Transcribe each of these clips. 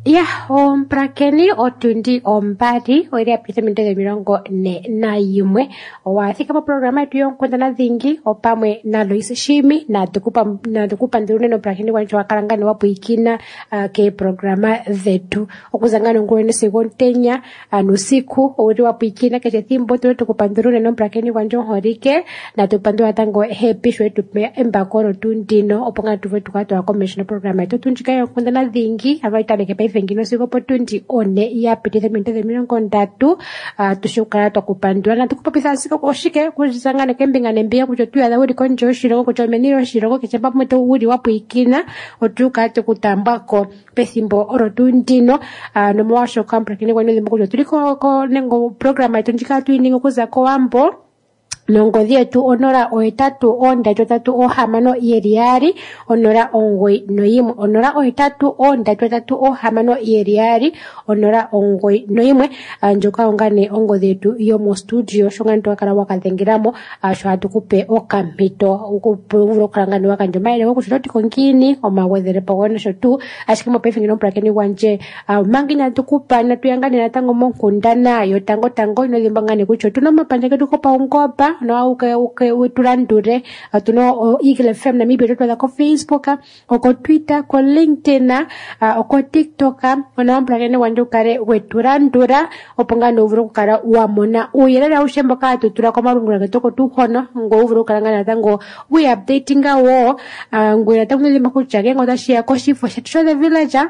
Prakeni otundi ombadi oiri apitamento de mirongo na yumwe wathika pa programa yetu yonkundana dhingi opamwe na Lois Shimi na tukupa ndurune no prakeni wancho wakalangani wapuikina ke programa zetu okuzangana ngurene segontenya nusiku ori wapuikina ke thimbo tukupa ndurune no prakeni wancho horike na tupandu atango happy shwetu pe embakoro tundino oponga tuvetu kwa commission programa yetu tunjika yonkundana dhingi avaitale ke vengino sigo potundi one ya pitithe minthe mirongo ndatu tushukara tukupandwa na tukupapisa siko koshike kuzangana kembingane mbia kucho tuya da uri konjo shiroko kucho meniro shiroko kichamba mweto uri wapuikina otuka tukutambako pethimbo orotundino no mwasho kamprakini kwa nyo kucho tuliko ko nengo programa itunjika tuiningo kuzako wambo nongodhi yetu onora ohetatu ondatu tatu ohamano yeriari onora ongoi noyimwe onora ohetatu ondatu tatu ohamano yeriari onora ongoi noyimwe njoka ongane ongodhi yetu yo mo studio shonga ntwakala wakadhengeramo sho hatukupe okampito ukupuvuro kalangani wakanjo maile wokushototi konkini omawedhere pogona shotu ashikimo pefingino prakeni wanje manginya tukupa na tuyangani natango monkundana yo tango ino dhimbangani kucho tuno mapandeke tukopa ungopa no uke weturandure tuno Eagle FM na mibi tuto ko Facebook ko Twitter ko LinkedIn ko TikTok ona mplagene wanjukare weturandura opongano uvuro kukara uamona uyerera ushembo ka tutura ko marungura gatoko tuhono ngo uvuro kalangana tango we updating wo ngwira tango lima kuchage ngo tashia ko shifo show the villager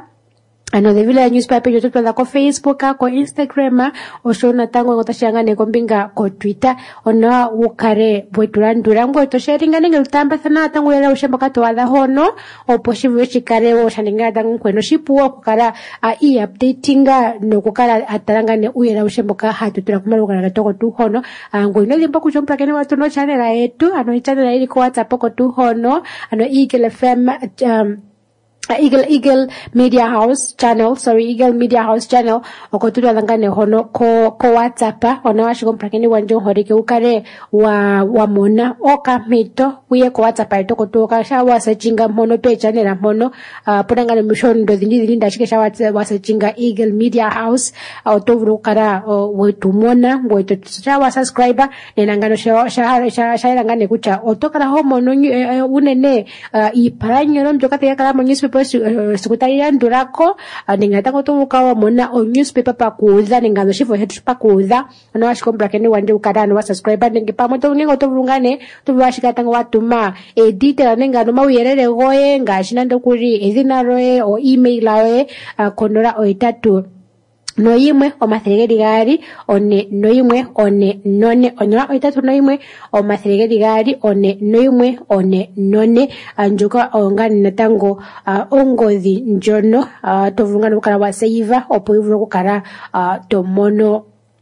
the village newspaper yoto ko Facebook ko Instagram oshona tango ngotashangane ko mbinga ko Twitter ona ukare bweturandura ngo to sharing ngane ngutamba sana tango yera ushemba kato wala hono oposhivu chikare wo shaninga tango kweno shipuwa kukara updatinga no kukara atarangane uyera ushemba ka hatutura kumaruka na toko tu hono ngo ino limba kuchompra kene watu no channel yetu channel ili ko WhatsApp ko tu hono Eagle FM Eagle Media House channel okotuwa langane hono ko WhatsApp ona washiko mprakeni wanjo horike ukare wa mona okamito uye ko WhatsApp ito kotoka sha wasachinga mono pe channel mono podangane mishondo dhindi ndashike sha wasachinga Eagle Media House otovuru kara wetumona ngoito sha subscriber nenangano sha langane kucha otokara homo no unene iparanyo mjokate yakala newspaper sikutaria ndurako ningata kotomuka mona o newspaper pakuza ningano shifo hetu pakuza no washikombra kene wanje ukadano wa subscriber ninge pamoto ningo tovungane tubashika tango watuma editor ningano mawiyerere goye ngashina ndokuri ezina roe o email awe konora o itatu noyimwe omathiregeri gari one noyimwe one none onora oitatu noyimwe omathiregeri gari one noyimwe one none anjuka ongani natango ongodhi njono tovungana kukara wa save opo ivuro kukara tomono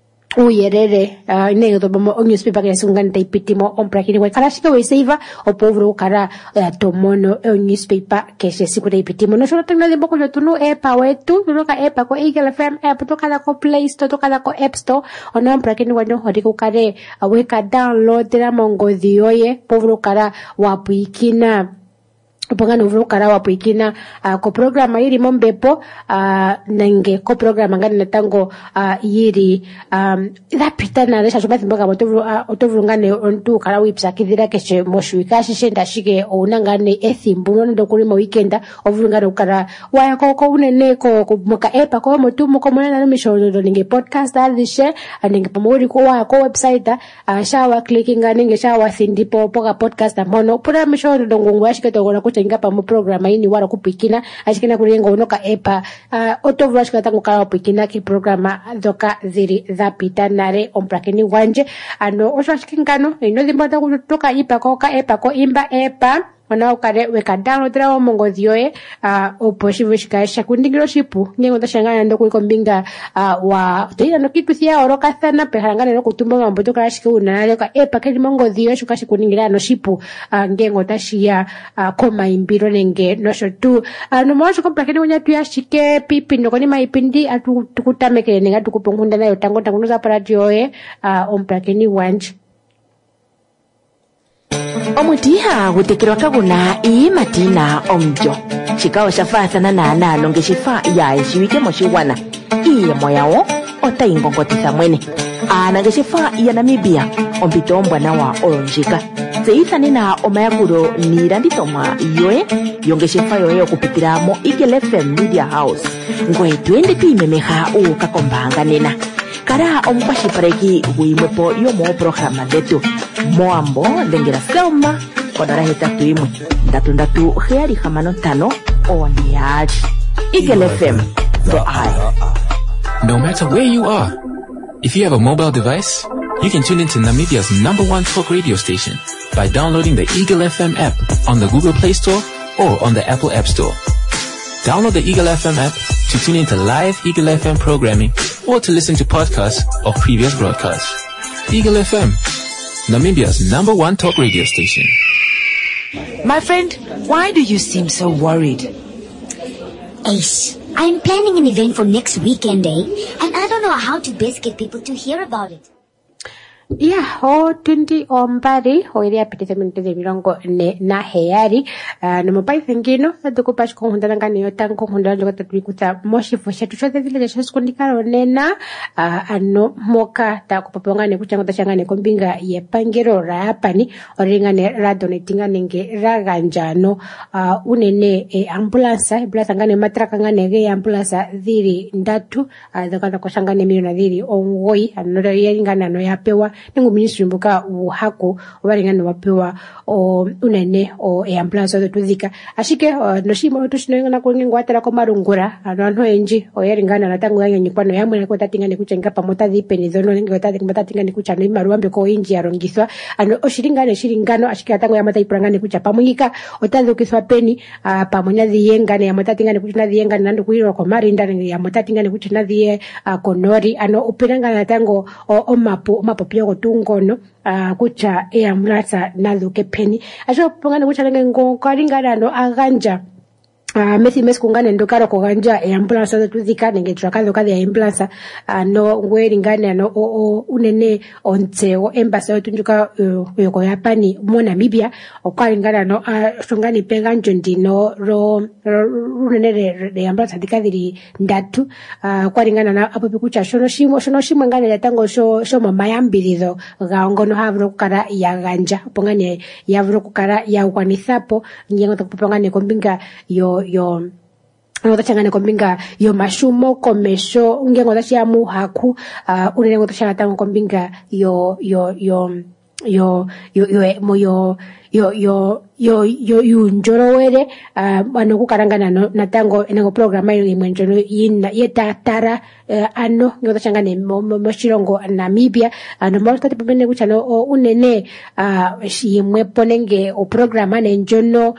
uyerere nenge tobomo newspaper ya sungani taipitimo omprakini wa karashika we save opovro ukara tomono newspaper keshe siku taipitimo no shona tangna limbo ko tunu epa wetu tunoka epa ko Eagle FM app toka ko Play Store toka ko App Store ona omprakini wa hodi ko kare weka download la mongodhi yoye povro ukara wapuikina upangana uvuro kara wapuikina ko programa yiri mombepo nenge ko programa ngani natango yiri idapita na lesha shobathi mboga otovuro ngane ontu kara wipsa kidira keshe moshuika shishenda shike onangane ethimbu nono ndokuri mo weekenda ovuro ngane ukara waya ko unene ko moka epa ko motu moko mona na mishodo ninge podcast alishe ninge pamori ko wa ko website shawa clicking ninge shawa sindipo poka podcast mono pura mishodo ndongo washike togora kutenga pa mo programa ini wara kupikina ashikina kurenga unoka epa otovura shika tangu kala kupikina ki programa doka ziri zapita nare omprakeni wanje ano oshashikingano ino dhimbata kutoka ipa ko imba epa ona ukare weka download ra mongodhi yoye oposhivu shikaisha kundingiro shipu ngengo tashangana ndo kuliko mbinga wa toira no kitu thia oroka thana peharangana no kutumba mambo to kashike unale ka epa kali mongodhi yoye shukashi kuningira no shipu ngengo tashia koma imbiro nenge no shotu no mwacho kompakeni wonya tuyashike pipi ndoko ni maipindi atukutameke nenga tukupongunda nayo tango noza para yoye ompakeni wanje Omutiha gutekerwa kaguna matina omjo chikao shafathana na longeshifa ya ishiwike moshiwana iye moyawo otaingongotitha mwene anangeshifa ya Namibia ompito ombwanawa olonjika zeithanena omayakulo niilandithomwa yoye yongeshefa yoye okupitira mo Eagle FM Media House ngoye twende twiimemeha uukakombaanga nena kala omukwashilipaleki guyimwepo yomoopologhalama dhetu moambo dhengela Selma konola 81 ondiyali Eagle FM the eye. No matter where you are, if you have a mobile device, you can tune into Namibia's #1 talk radio station by downloading the Eagle FM app on the Google Play Store or on the Apple App Store. Download the Eagle FM app to tune into live Eagle FM programming or to listen to podcasts of previous broadcasts. Eagle FM, Namibia's #1 talk radio station. My friend, why do you seem so worried? Ace, I'm planning an event for next weekend, and I don't know how to best get people to hear about it. Yeah, tundi ombari hoiri apitisa minuto de mirongo na heari no pai thingino tuko pas konhundana ngani yotan konhundana lo tatwikuta moshifo shetu chote vile sheskondikaro nena ano moka ta kupopongane kuchanga tachangane kombinga ye pangero rapani oringane radonetinga nenge raganjano unene ambulance ngane matraka ngane ge ambulance dhiri ndatu dakana koshangane miliona dhiri ongoi anoro yeringana no yapewa ningu ministry mbuka uhako obaringana wapewa unene ambulance zo tuzika ashike noshimo tushino ngana kwenga atara ko marungura ano enji oyeringana natangu yanyi kwano yamwe na kotatingane kuchenga pamota dhipeni zono ninge kotatingane kuchana imaruambe ko inji yarongiswa ano oshiringano ashike atangu yamata ipurangane kucha pamwika otandukiswa peni pamonya dhiyengane yamatatingane kuchana dhiyengane nandu kuiro ko marinda yamatatingane kuchana dhiye konori ano upiranga natango omapo pyo tungono kucha ambulance naluke peni ajo pongana kucha ngo karingana no aganja mes kungane ndokaro ko ganja ambulance zo tuzika nenge trakazo kadhi ya ambulance no ngweringane no unene onteo embassy otunjuka yoko yapani mo Namibia okaringana no shongani penganjo ndino ro unene re ambulance dikadiri ndatu kwaringana na apo pikucha shono shimo ngane yatango sho mamayambirizo gaongono havro kukara ya ganja pongane yavro kukara ya ukwanisapo nyengo takupongane kombinga yo ngotachangane kombinga yo mashumo komesho ngengo tachia muhaku unene ngotachanga tango kombinga yo yunjorowere ano kukarangana natango enengo programa imwenjono yetatara ano ngotachangane mochirongo Namibia ano mawtati pamene kuchano unene yimwe ponenge o programa nenjono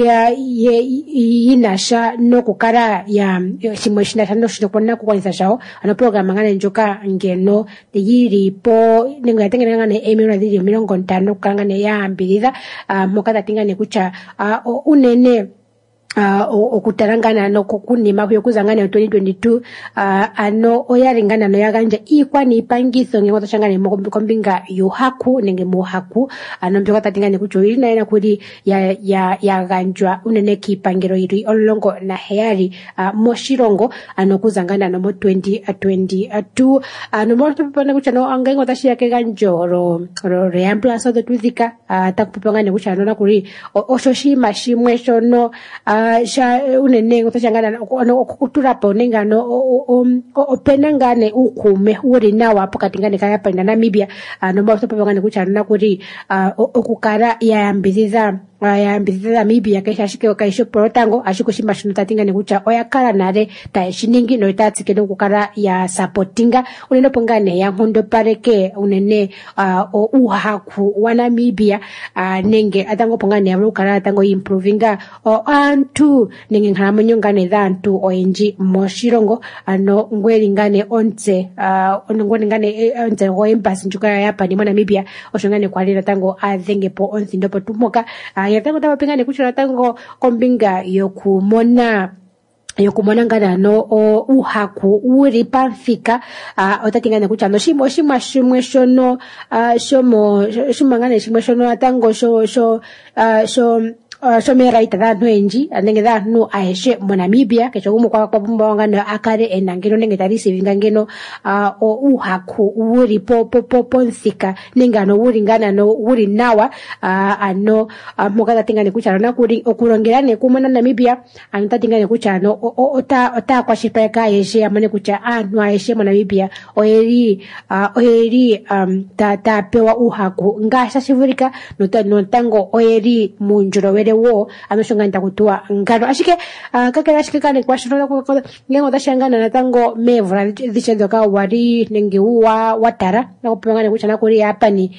yinasha no kukara ya shimwe shinasha no shitopona kukwanisa shao ano programa ngane njoka ngeno yiripo nengo yatengene ngane emiro dhiri 50 kukangane ya ambiriza mokata tingane kucha unene okutarangana no kukunima kuyokuzangana 2022 ano oyaringana no yaganja ikwani ipangiso ngengo tashangane mokombinga yuhaku nenge muhaku ano mbyo tatingane kucho ina ina kuri ya ganjwa unene kipangiro iri olongo na heari moshirongo ano kuzangana no mo 2022 ano mo tupana kucha no angengo tashia ke ganjo ro reamplace zo tuzika takupangane kucha no na kuri oshoshima shimwe shono sha unene ngotachangana okuturapo nengano openangane ukume uri nawa pokatingane kaya pa Namibia no mawtopangane kuchana kuri okukara yambiziza Namibia kesha shike kaisho protango ashiko shimashino tatingane kucha oyakara nare taishiningi no itatsikene kukara ya supportinga unene pongane ya hondo pareke unene uhaku wa Namibia nenge atango pongane ya ukara atango improvinga antu nenge ngaramonyo ngane dhantu oenji moshirongo ano ngweringane onse ngweringane onse goembasi njuka yapa ni Namibia oshongane kwalira tango adhengepo onsi ndopo tumoka yatango tapengane kuchira tango kombinga yokumona yokumona ngana uhaku uri pamfika otatingana kucha no shimwe shono shimangane shimwe shono atango mera itadhantu enji nenge dhantu aeshe mo Namibia kecho gumu kwa pumba ngano akare enangeno nenge tarisi vingangeno uhaku uri ponthika nengano uri ngana no uri nawa mokata tingane kucha na kuri okurongerane kumona Namibia tatingane kucha no ota kwa shipeka aeshe amane kucha antu aeshe mo Namibia oyeri pewa uhaku ngasha shivurika no tango oyeri munjurowere wo ameshonga ntakutua ngano ashike kakera ashike kane kwa shiro ngengo tashangana na tango mevra dichendo ka wari nenge watara na kupengana kuchana kuri yapani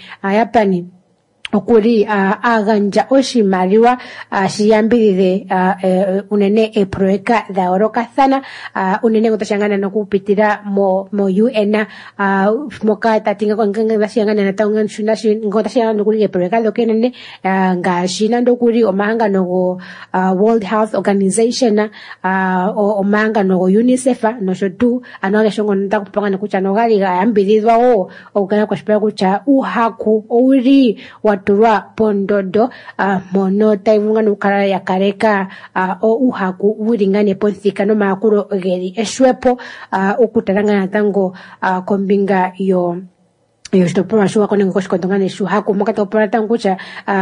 okuri aganja oshimaliwa shiyambirire unene proeka da oroka sana unene ngotashangana nokupitira mo UN moka tatinga kwa nganga bashangana na taunga shunashi ngotashangana nokuri proeka lokenene ngashina ndokuri omahanga no World Health Organization omahanga no UNICEF no shotu anoga shongo ndakupanga kuchano gali yambirizwa okana kwa shipira kucha uhaku uri turwa pondodo mono taivunga nukara ya kareka uhaku uringane ponthika no makuro geri eshwepo ukutaranga natango kombinga yo stopoma shuwa konengo koshikondongane shuhaku mokata opona tangucha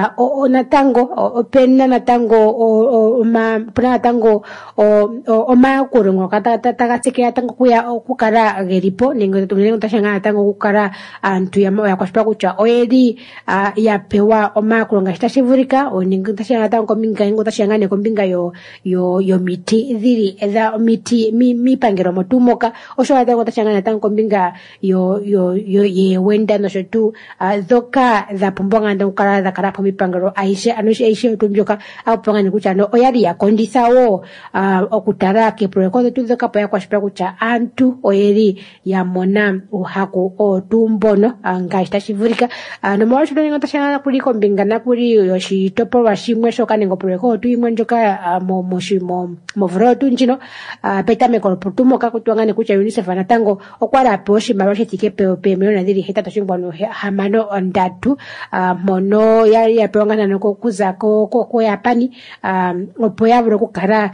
opena natango puna natango omakuro ngokata tagatsekea tango kuya okukara geripo ningo tashanga natango okukara antu ya kwashpa kucha oyeri yapewa omakuro ngashitashivurika oningo tashanga natango kombinga ingo tashanga kombinga yo miti dhiri edha miti mipangero motumoka osho natango tashanga natango kombinga yo ndano shotu dhoka za pumbonga ndokara za karapo mipangaro aishe utumbyoka apanga ni kucha no oyari ya kondisa okutara ke proyecto tu dhoka pa kwashpa kucha antu oyeri ya mona uhaku otumbono ngashita shivurika no mwacho ndo tashana kuri kombinga na kuri yoshitopo bashimwe shoka nengo proyecto tu imwe njoka mo vrotu njino petame ko putumoka kutwangane kucha UNICEF na tango okwara poshi mabashe tike pe milioni dhiri heta toshingwano hamano ndatu mono yari yapewangana noko kuza ko yapani opo yaburo kukara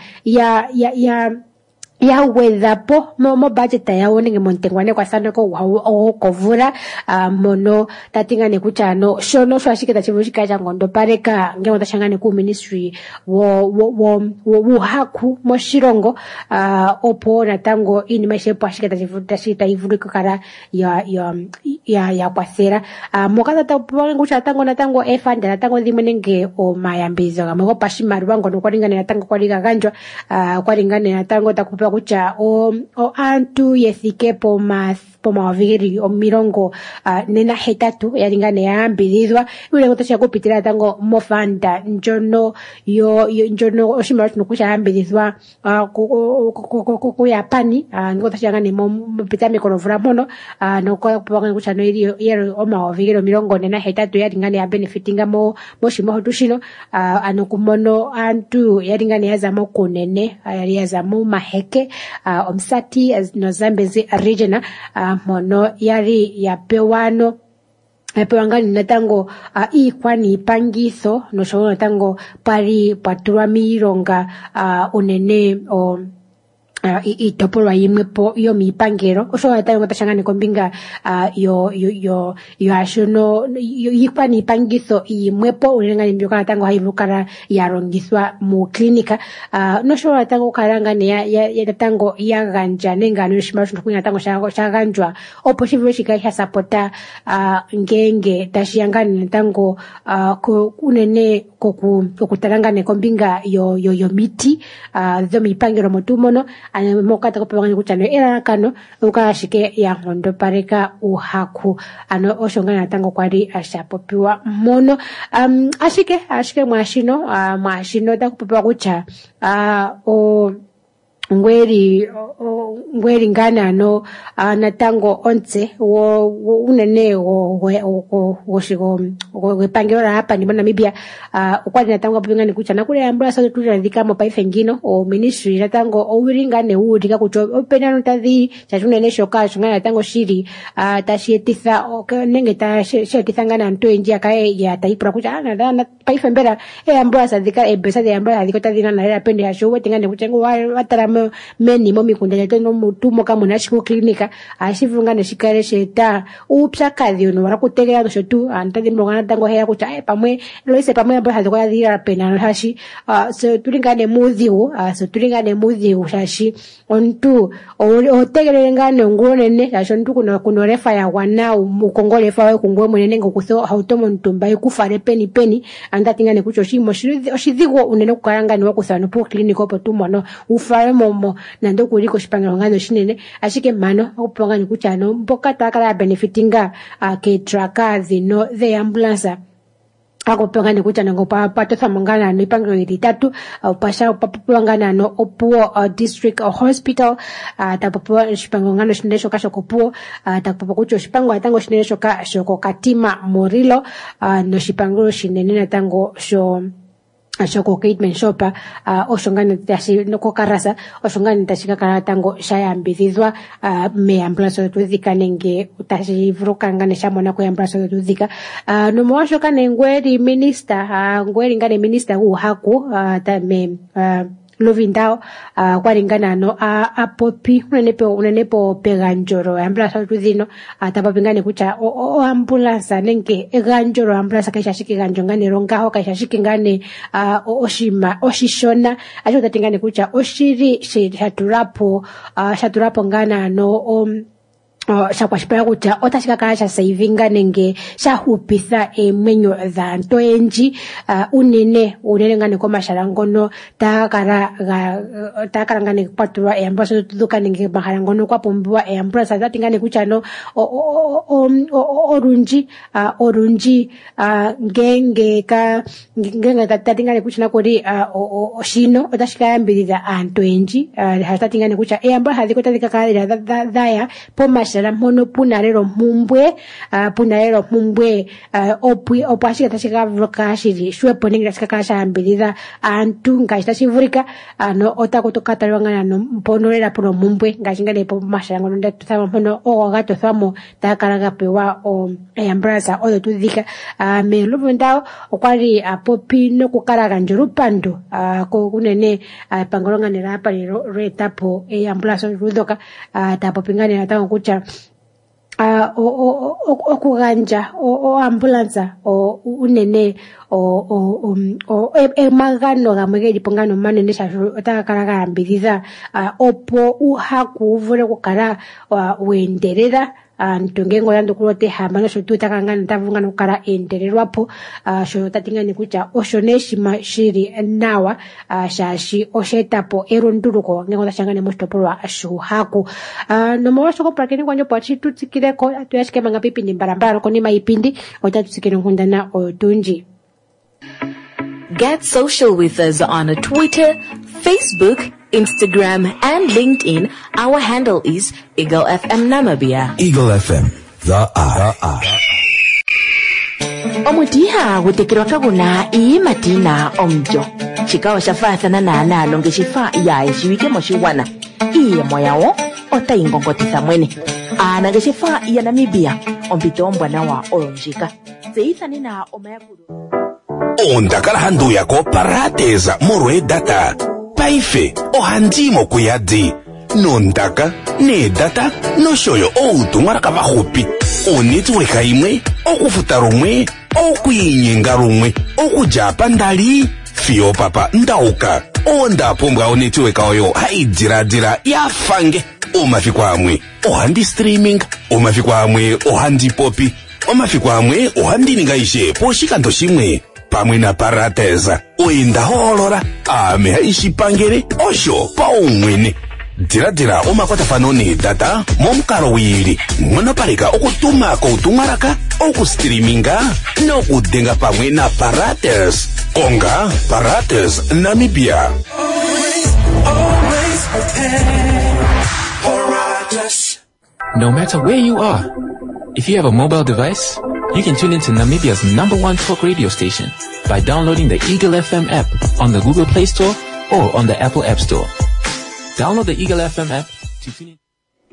ya wedhapo mo budget yawo nenge montengwane kwa sana ko kovura mono tatingane kucha no shono shashiketa chivushika cha ngondo pareka ngengo tashangane ku ministry wo haku mo shirongo opo natango ini mashepo ashiketa chivuta shita ivuriko kara ya kwasera mokata tapanga kucha natango efanda natango dhimwe nenge o mayambizo gamwe pashimari wango no kwaringane natango kwariga ganjwa kwaringane natango takupa kucha antu yethike pomaviri mirongo nena hetatu yaringane yambirizwa ule ngotosha kupitira tango mofanda njono oshimaro nokusha yambirizwa ku Yapani ngotosha ngane mopita mikolovura mono nokwa kupanga kucha no iri omaviri mirongo nena hetatu yaringane ya benefitinga mo shimo tushino anokumono antu yaringane yazamo kunene yazamo maheke omsati no Zambezi region mono yari yapewano yapewangani natango ikwani ipangiso no shono natango pari paturwa mironga unene itopolwa yimwepo yo mipangero osho atayo tashangane kombinga yo ashono yikwani ipangiso yimwepo ulenga mbyoka natango haivukara yarongiswa mu klinika nosho natango karangane ya natango yaganja nenga no shimaro shikunya natango shaganjwa opo shivyo shikaya sapota ngenge tashiyangane natango unene kokutarangane kombinga yo miti zo mipangero motumono mokata kopewangani kucha no era kano ukashike ya ngondo pareka uhaku oshongana natango kwari ashapopiwa mono ashike mwashino takupopiwa kucha ngweri ngana no natango once wo unene wo shigo pangero hapa ni Namibia ukwani natango apingane kucha nakule ambula sa turadhika mo paifengino o ministry natango owiringane udika kucho opena notadhi chachunene shoka shungana natango shiri tashietitha nenge tashietitha ngana nto njia kae ya taipura kucha na paifembera ambula sa dhika ebesa de ambula dhiko tadhina na era pende hasho wetingane kuchengo watara meni momi kundele no mutumo kama nashiko klinika ashivungane shikare sheta upsa kadhi no warakutegera no shotu antadi mlongana tango heya kucha pamwe loise pamwe amba hadiko ya dira pena hashi so tulingane mudhi shashi ontu otegere ngane ngone shashi ontu kuno refa ya wana mukongole fa we kungwe munene ngokutho hautomo ntumba ikufare peni andatingane kucho shimo oshidhigo unene kukaranga ni wakuthano po kliniko po tumono ufare momo nando kuliko shipangalo ngano shinene ashike mano okupanga ni kuchano mpoka takala benefitinga ke traka zino the ambulance akupanga ni kuchana ngopa patotha mangana no ipangalo itatu pasha papangana no opuo district hospital tapopo shipangalo ngano shinene shoka shokopuo tapopo kucho shipangalo atango shinene shoka shoko Katima Morilo no shipangalo shinene natango sho ashoko Kateman Shopa oshongana tashi noko karasa oshongana tashika karatango shayambithizwa me ambulance tudhika nenge utashi vrokanga ne shamona ko ambulance tudhika no mwashoka nengweri minister ngweri ngane minister haku tame Lovindao kwaringana no apopi unenepo peganjoro ambulance tudhino tapapingane kucha o ambulance nenge eganjoro ambulance kaishashiki ganjongane rongaho kaishashiki ngane oshishona acho tatingane kucha oshiri shaturapo ngana no shakwashipaya kucha otashika kala sha savinga nenge shahupitha emwenyo dhanto enji unene ngane ko mashala ngono takara ngane kwatura ambulance tuduka nenge mahala ngono kwapombiwa ambulance zatingane kucha no orunji ngenge tatingane kucha nakori oshino otashika yambiriza anto enji hatatingane kucha ambulance hadiko tadika kala daya poma mhono punarero mumbwe opo ashika tashika vroka shiri shwepo ningi tashika kasha ambiriza antu ngashi tashivurika no otakutoka talwangana no mponorera puno mumbwe ngashi ngane po mashango nda tuthama mhono gato thamo takaraga pewa ambulance odo tudhika me Lovindao okwali apopi no kukaraga njorupando ko kunene pangolonga hapa retapo ambulance rudoka tapopingane natango kucha okuganja ambulance unene emagano gamwegeli pongano manene shashu otakakala ambiriza opo uhaku uvule kukala wenderera ntongengo yando kulote hamano shotu takangana tavungana kukala endererwapo sho tatingane kucha oshoneshima shiri nawa shashi oshetapo eronduluko ngengo tashangane mostopolwa shuhaku nomawashoko prakeni kwanjo pachi tutsikireko atuyashike manga pipindi mbarambara koni maipindi otatutsikire nkundana otunji. Get social with us on Twitter, Facebook, Instagram, and LinkedIn. Our handle is Eagle FM Namibia. Eagle FM, the R. Omutiha gutekirwa kaguna matina omjo. Chikawa shafathana na longe shifa ya shiwike moshiwana. Moyawo ota ingongotitha mwene. Nange shifa ya Namibia ompito mbwana wa olonjika. Zeithani na omayakuru. Ondakala handu yako parateza morwe data paife ohandimo kuyadi nondaka ne data no shoyo outumwaraka vahupi onetiweka imwe okufuta rumwe okuyinyenga rumwe okujapa ndali fiyo papa ndauka ondapombwa onetiweka oyo haidiradira yafange omafikwa amwe ohandi streaming omafikwa amwe ohandi popi omafikwa amwe ohandi ningaishe poshikando shimwe pamwe na parateza oinda holora ameha ishipangere osho paumwene diradira omakwatafano ne data momukalo wili monoparika okutuma koutumwaraka okustreaminga nokudenga pamwe na parates konga parates Namibia. Always No matter where you are, if you have a mobile device, you can tune into Namibia's #1 talk radio station by downloading the Eagle FM app on the Google Play Store or on the Apple App Store. Download the Eagle FM app to tune in.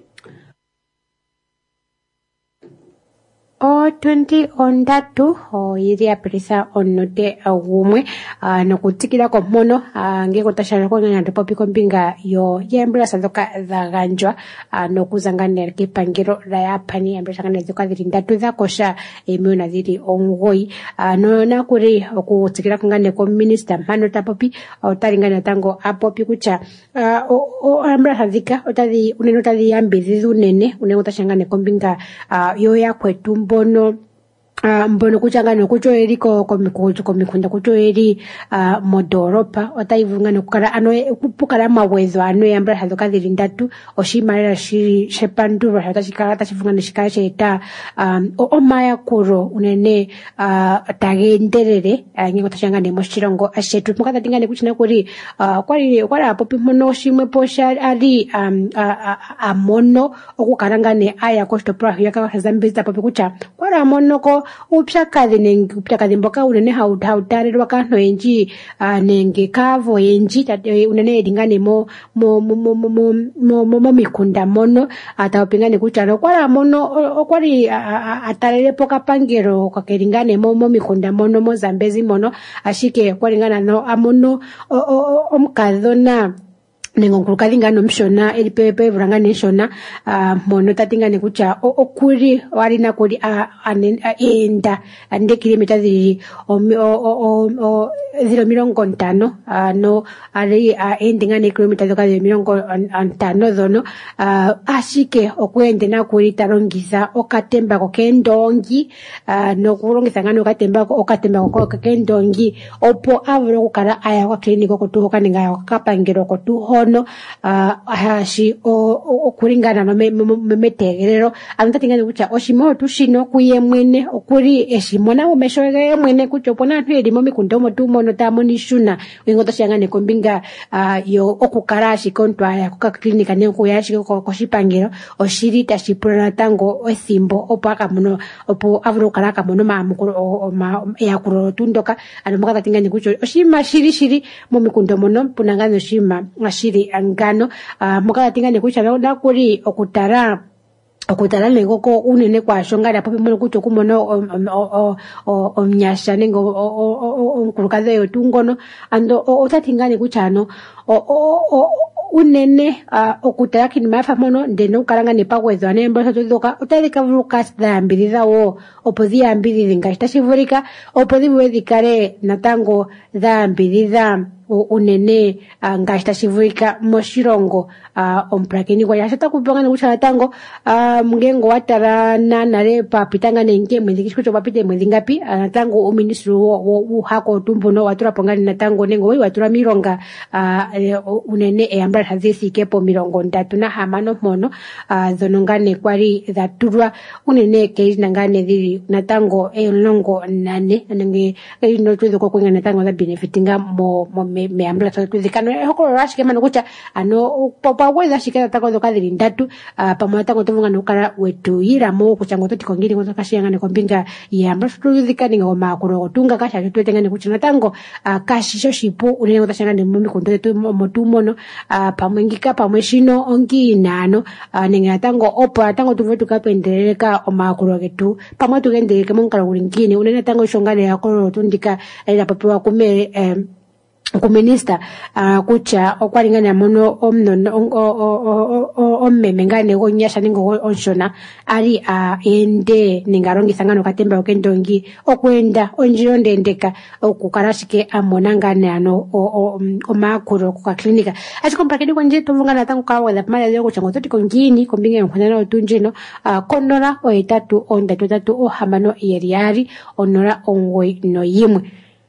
O20 ondatu yiri aprisa onote gumwe nokutikira ko mono ngeko tashara ko ngana topopi kombinga yo yembra sadoka dhaganjwa nokuzangana kipangiro la yapani yembra sangana zoka dhirindatu za kosha emuna dhiri ongoi nona kuri okutikira kungane ko minister mano tapopi otaringana tango apopi kucha yembra sadika otadi uneno tadi yambizi zunene uneno tashangane kombinga yo ya kwetu mbono kuchangana kucho eri ko mikunda kucho eri modoropa otaivunga nokukara ano kupukara mawezo ano yambra hazoka dhirindatu oshimarira shepandu hatashikara tashivunga nishikara sheta omaya kuro unene tagenderere ngiko tashangana moshirongo ashetu mukata tingane kuchina kuri kwari apopi mono shimwe posha ari amono okukarangane aya kostopra yaka zambiza apopi kucha kwari amono ko upyakadhi mboka unene hautarirwa kantu enji nenge kavo enji unene edingane mo mikunda mono atawapingane kuchano kwara mono okwari atarirepo kapangero kakeringane mo mikunda mono mo zambezi mono ashike kwaringana no amono omkadhona nengonkulukazi ngano mshona elipepe vurangane nshona mono tatingane kucha okuri warina kuri enda ande kilomita ziri 0.5 no ari endingane kilomita zoka 0.5 zono ashike okwende na kuri tarongiza okatemba ko kendongi no kurongisa ngano okatemba ko kendongi opo avuro kukara aya kwa kliniko kutuhoka ninga kapangiro kutuho no ahashi okuringana no metegerero antatingane kucha oshimo tushino kuye mwene okuri eshimona umeshoge mwene kucho pona ntwe edimo mikundo motumo no tamoni shuna wingo toshangane kombinga yo okukarashi kontwa ya kuka klinika ne kuyashi ko shipangiro oshiri tashipura tango ethimbo opaka muno opo avuro karaka muno mamukuro ya kuro tundoka anomuka tingane kucho oshima shiri mu mikundo mono punangano shima ashiri angano mukala tingane kucha na kuri okutara negoko unene kwa shongara popi mono kucho kumono omnyasha nengo onkulukaze yo tungono ando otatingane kuchano unene okutara kini mafa mono ndeno karanga ne pagwezo ane mbosa tuzoka utalika vukas dhambiriza wo opodhi ambirizi ngashitashivurika opodhi wedhikare natango dhambiriza unene ngashitashivurika moshirongo omprakeni kwa yashata kupanga nukucha tango mgengo watara nare papitanga nenge mwezi kishikucho papite mwezi ngapi natango uministru wo hako tumbono watura pongani natango nengo watura mironga unene ambra hazisi kepo mirongo ndatu na hamano mono zonongane kwari dhaturwa unene keizi nangane dhiri natango longo nane nenge no tuzo kwa kuinga natango za benefitinga me ambra tuzikano hoko rashike mano kucha ano popa weza shiketa tako zoka dhiri ndatu pamoja tango tuvunga nukara wetu iramo kuchango toti kongiri kwa kashiyangane kombinga ya ambra tuzikani ngoma kuro tunga kasha tuetengane kucha natango kashisho shipu unene utashangane mumi kundote motumono pamwengika pamweshino ongi nano ninga tango opa tango tuvetu kapendereka omakuro getu pamwe tugendereke monkala ulingine unene tango shongane yakoro tundika ila papewa kumere kuminista kucha okwaringana mono ommeme ngane gonyasha ningo onshona ali ende ningarongisa ngano katemba okendongi okwenda onjiro ndendeka okukarashike amona ngane ano omakuro kwa klinika ashikompakedi kwanje tovungana tango kawela pamala lyo kuchango toti kongini kombinga yonkwana otunjino konora oitatu ondatu ohamano yeriari onora ongoi no yimwe.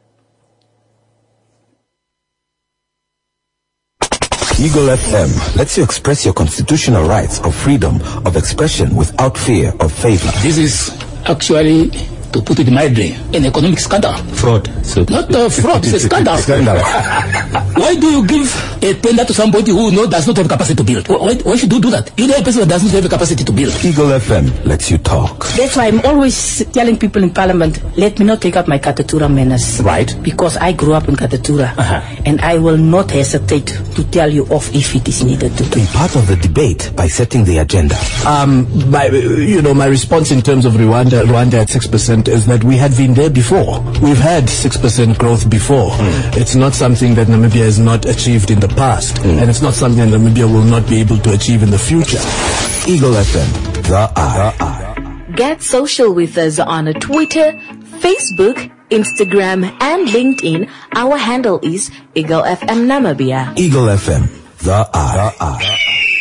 Eagle FM lets you express your constitutional rights of freedom of expression without fear of favor. This is actually to put it mildly, an economic scandal. Fraud. So not fraud, it's a scandal. Why do you give a tender to somebody who does not have capacity to build? Why should you do that? You know a person that does not have the capacity to build. Eagle FM lets you talk. That's why I'm always telling people in Parliament, let me not take up my Katatura manners. Right. Because I grew up in Katatura. And I will not hesitate to tell you off if it is needed to do. Be part of the debate by setting the agenda. My response in terms of Rwanda at 6% is that we had been there before. We've had 6% growth before. It's not something that Namibia has not achieved in the past. And it's not something that Namibia will not be able to achieve in the future. Eagle FM, the eye. Get social with us on Twitter, Facebook, Instagram, and LinkedIn. Our handle is Eagle FM Namibia. Eagle FM, the eye.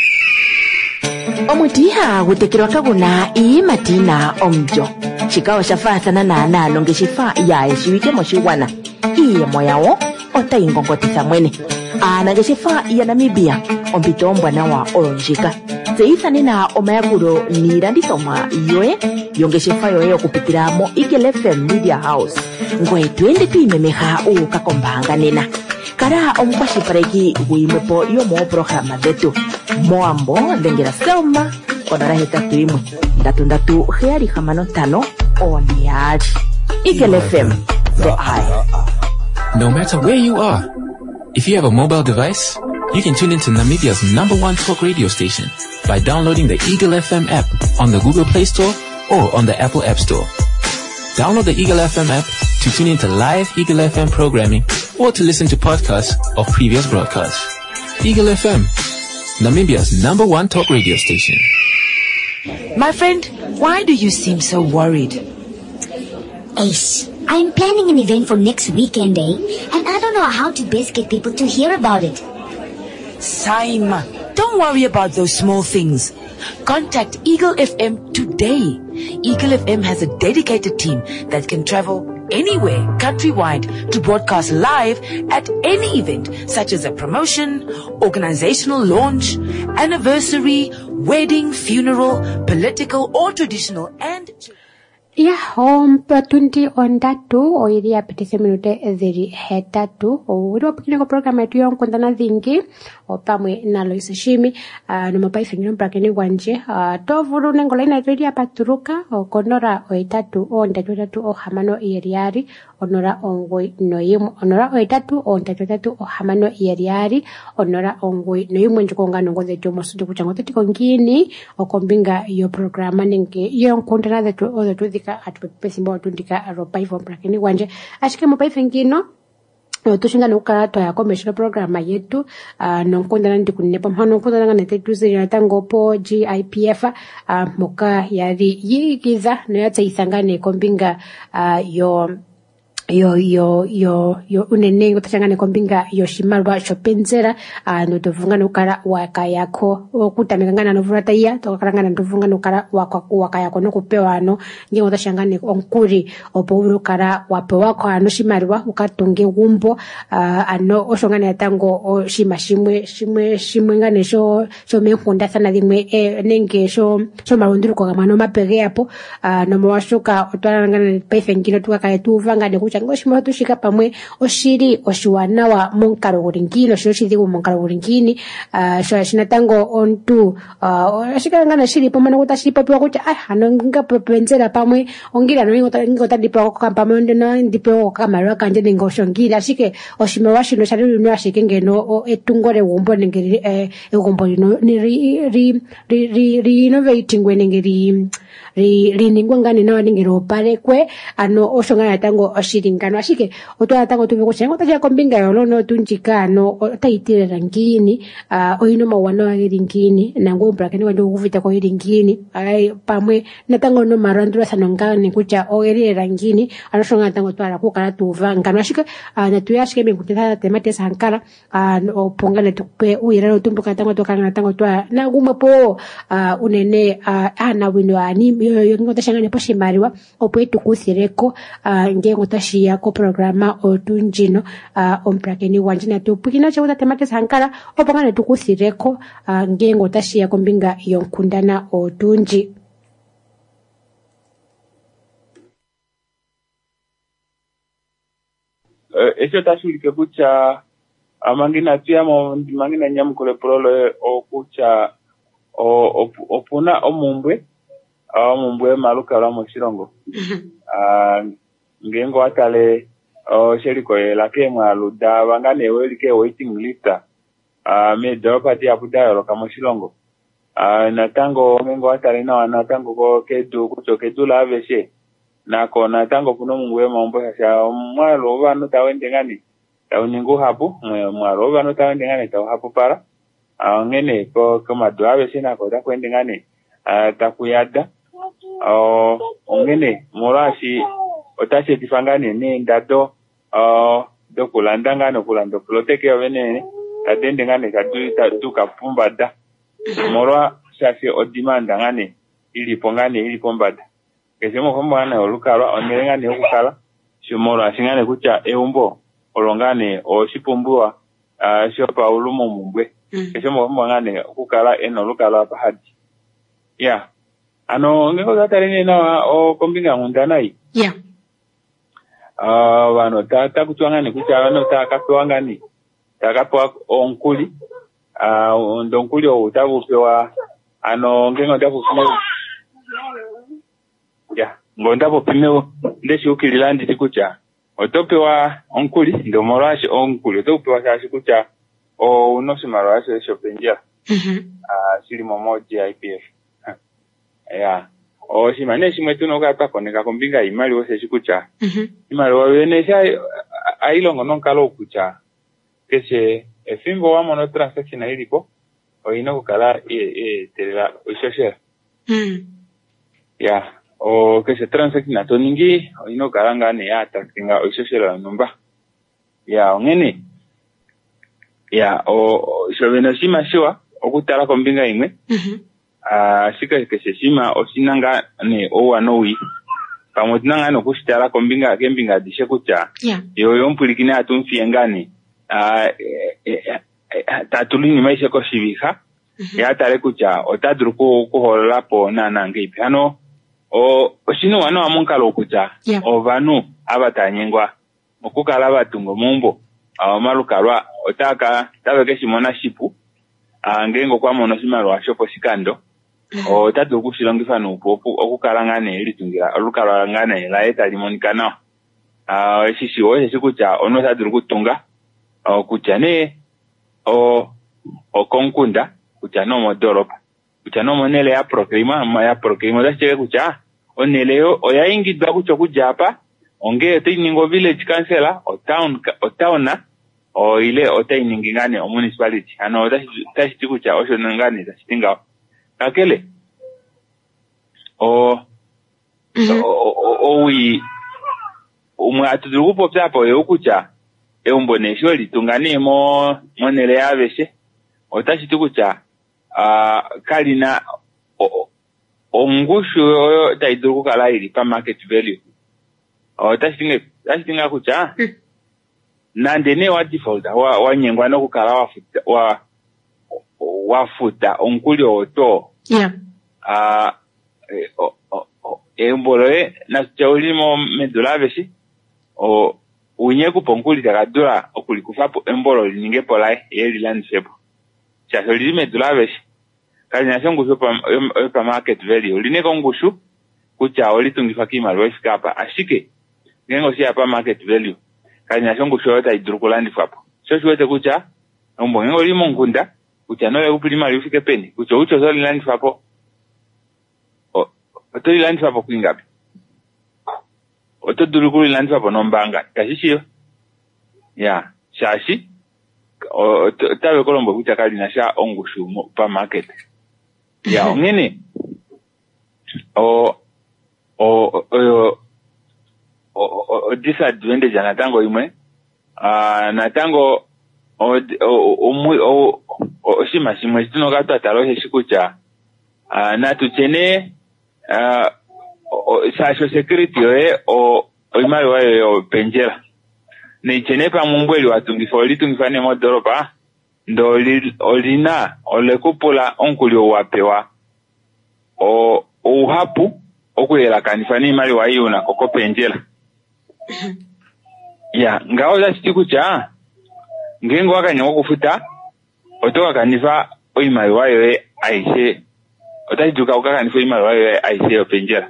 Omutiha gutekirwa kaguna imatina omjo chikawa shafathana na longe shifa ya eshiwike moshiwana iye moyawo otaingongotitha mwene anange shifa ya Namibia ompito mbwana wa olonjika zeithani na omayakuro nilandithomwa yoe yonge shifa yoe okupitira mo Eagle FM Media House ngwe twende tuimemeha ukakombanga nena kara omukwashipareki guimepo yomo programa dhetu moambo lengera selma onara hetatu imwe ndatu heari hamano tano oniari Eagle FM the eye. No matter where you are, if you have a mobile device, you can tune into Namibia's #1 talk radio station by downloading the Eagle FM app on the Google Play Store or on the Apple App Store. Download the Eagle FM app to tune into live Eagle FM programming or to listen to podcasts of previous broadcasts. Eagle FM, Namibia's #1 talk radio station. My friend, why do you seem so worried? Ace, I'm planning an event for next weekend, and I don't know how to best get people to hear about it. Saima, don't worry about those small things. Contact Eagle FM today. Eagle FM has a dedicated team that can travel anywhere countrywide to broadcast live at any event, such as a promotion, organizational launch, anniversary, wedding, funeral, political or traditional, and home patundi on datu o iria petise minute zeri hetatu o wiro pikini ko program yetu yonkondana zingi o pamwe na Loisa Shimi no mapaife ngino mpakeni wanje tovuru nengola ina iria paturuka o konora o itatu o ndatatu o hamano iriari onora ongoi noyimu onora o itatu o ndatatu o hamano iriari onora ongoi noyimu njukonga nongoze tomo sudu kuchango tetiko ngini o kombinga yo programa nenge yonkondana zetu o zetu atupesimba watundika ropaivo mpakeni wanje ashike mapaife ngino tushinga nukara toya commercial program yetu nonkondana ndikunepa mhano nkondana netetu zira tangopo GIPF moka yari yigiza no yatsaisangane kombinga yo unenengo tachangane kombinga yoshimalwa shopenzera no tovunga nukara waka yako okutamikangana novura taiya tokarangana tovunga nukara waka yako nokupewa ano ngengo tachangane onkuri opo urukara wapewa ko ano shimalwa ukatunge gumbo ano oshongane yatango shima shimwe ngane sho menkunda sana dimwe nenge sho marunduruko gamano mapege yapo no mwashuka otwarangana paife ngino tukaka tuvanga ne ngoshimo tushika pamwe oshiri oshiwanawa monkalo guringino shoshidigu monkalo guringini shinatango ontu ashikangana shiri pamwe kutashiripo pwa kuti hanonga popenzera pamwe ongira no ngota dipo pamwe ndona dipo kamara kanje ningoshongira ashike oshimo washino shari no ashike ngeno etungore gumbo nengeri egumbo lino ni innovating wenengeri riningwa ngani na waningero parekwe ano oshongana tango oshiringano ashike otwa tango tubikuchengo taja kombinga yolono tunjika no taitire rangini oino mawana wagiringini nango brakeni wando kuvita ko iringini ai pamwe natango no marandura sanongani kucha ogere rangini anoshongana tango twara kukara tuva ngano ashike na tuyashike mekutata temate sankara opongana tupe uirano tumbuka tango tokana tango twa na gumapo unene ana wino ani yo tashangane poshimariwa opwetu kuthireko ngengo tashia ko programa otunjino omprakeni wanjina tupukina chauta temate sankara opangane tukuthireko ngengo tashia kombinga yonkundana otunji. eso tashulike kucha amangina tiamo mangina nyamukole prolo okucha opuna omumbwe maluka la mochirongo ngengo atale sheriko la kemwa luda bangane welike waiting lista me dopati apuda lo kamochirongo natango ngengo atale na natango ko kedu kucho kedu la veshe nako natango kuno mungwe mambo sha mwalo bano tawende ngani tawningu hapo mwalo bano tawende ngani taw hapo para ngene ko kama dwawe sina ko takwende ngani takuyada ngene morashi otashe tifangane ne ndado do kulanda ngano kulando proteke wenene kadende ngane kadu kapumbada morwa shafi odimanda ngane ili pombada kesemo komwana olukala onelengane okukala shumoro asingane kucha eumbo olongane oshipumbua shopa ulumo mumbwe kesemo komwana okukala olukala pahadi ya ano ngeko zatarene na kombinga ngundanai ya wano tata kutwangane kucha wano takapwangani takapwa onkuli ndonkuli utabupewa ano ngengo ndabupewa ya ngonda popimeo ndeshi ukililandi tikucha otopewa onkuli ndo morashi onkuli otopewa shashi kucha unosi marashi shopenja shili momoja IPF ya shimane shimwe tuno kapa koneka kombinga imali wose shikucha imali wawenesha ailongo nonkalo kucha keshe efimbo wa mono transaction ilipo oino kukala terela ushoshe ya que se transaction atoningi ino karanga ne ya takinga oishoshela numba ya ngene ya shobena shima shiwa okutala kombinga imwe shika ke shima osinanga ne owanowi pamotinanga no kushitala kombinga kembinga dishe kucha yo yompulikine atumfiengani tatulini maisha ko shibiha ya tale kucha otadru ko hola po nanange hano shino wano amunkalo kucha ovanu abatanyengwa okukala batungo mumbo malukalwa otaka tabeke shimona shipu ngengo kwa mono shimalwa shopo shikando otadru kushilongifa nupo okukala ngane elitungira olukalwa ngane la eta limonikana shishi wo shikucha ono tadru kutunga kucha ne konkunda kucha no modoropa kucha no monele ya proclima dashike kucha oneleo oyaingidwa kucho kujapa onge teiningo village councilor o towna ile otainingingane o municipality ano dashiti kucha osho nangane dashitinga kakele wi umwe atudrupo pyapo yokucha eumbonesho litungane monele yaveshe otashiti kucha kalina ongushu yoyo taiduruku kala ili pa market value tashitinga kucha nandene wa default wa nyengwa no kukala wafuta onkuli oto emboloe na chaulimo medulaveshi unye kuponkuli takadura okulikufapo embolo lininge polai yeli landscape chaso lime dulaveshi kali nasongusho pa market value lineko ngushu kucha olitungifa kimali wesikapa ashike ngengo si pa market value kali nasongusho yota idrukulandi fapo so wete kucha ombo ngengo limo ngunda kucha no yakupilima lifike peni kucha ucho zoli landi fapo otoli landi fapo kuingapi otodurukuli landi fapo nombanga kashishiyo ya shashi tawe kolombo kucha kali nasha ongushu pa market ya ongene disadvantage natango imwe natango oshima shimwe tinokatwa talohe shikucha natuchene sasho security yoye oimali wayo yo penjera nichene pa mumbweli watungifa olitungifa nemo doropa ndo olina olekupula onkuli owapewa uhapu okuyela kanifani imali waiuna koko penjela ya ngao za siku cha ngengo akanywa kufuta otoka kanifa oimaliwa yoye aishe otajiduka ukakanifa oimaliwa yoye aishe openjera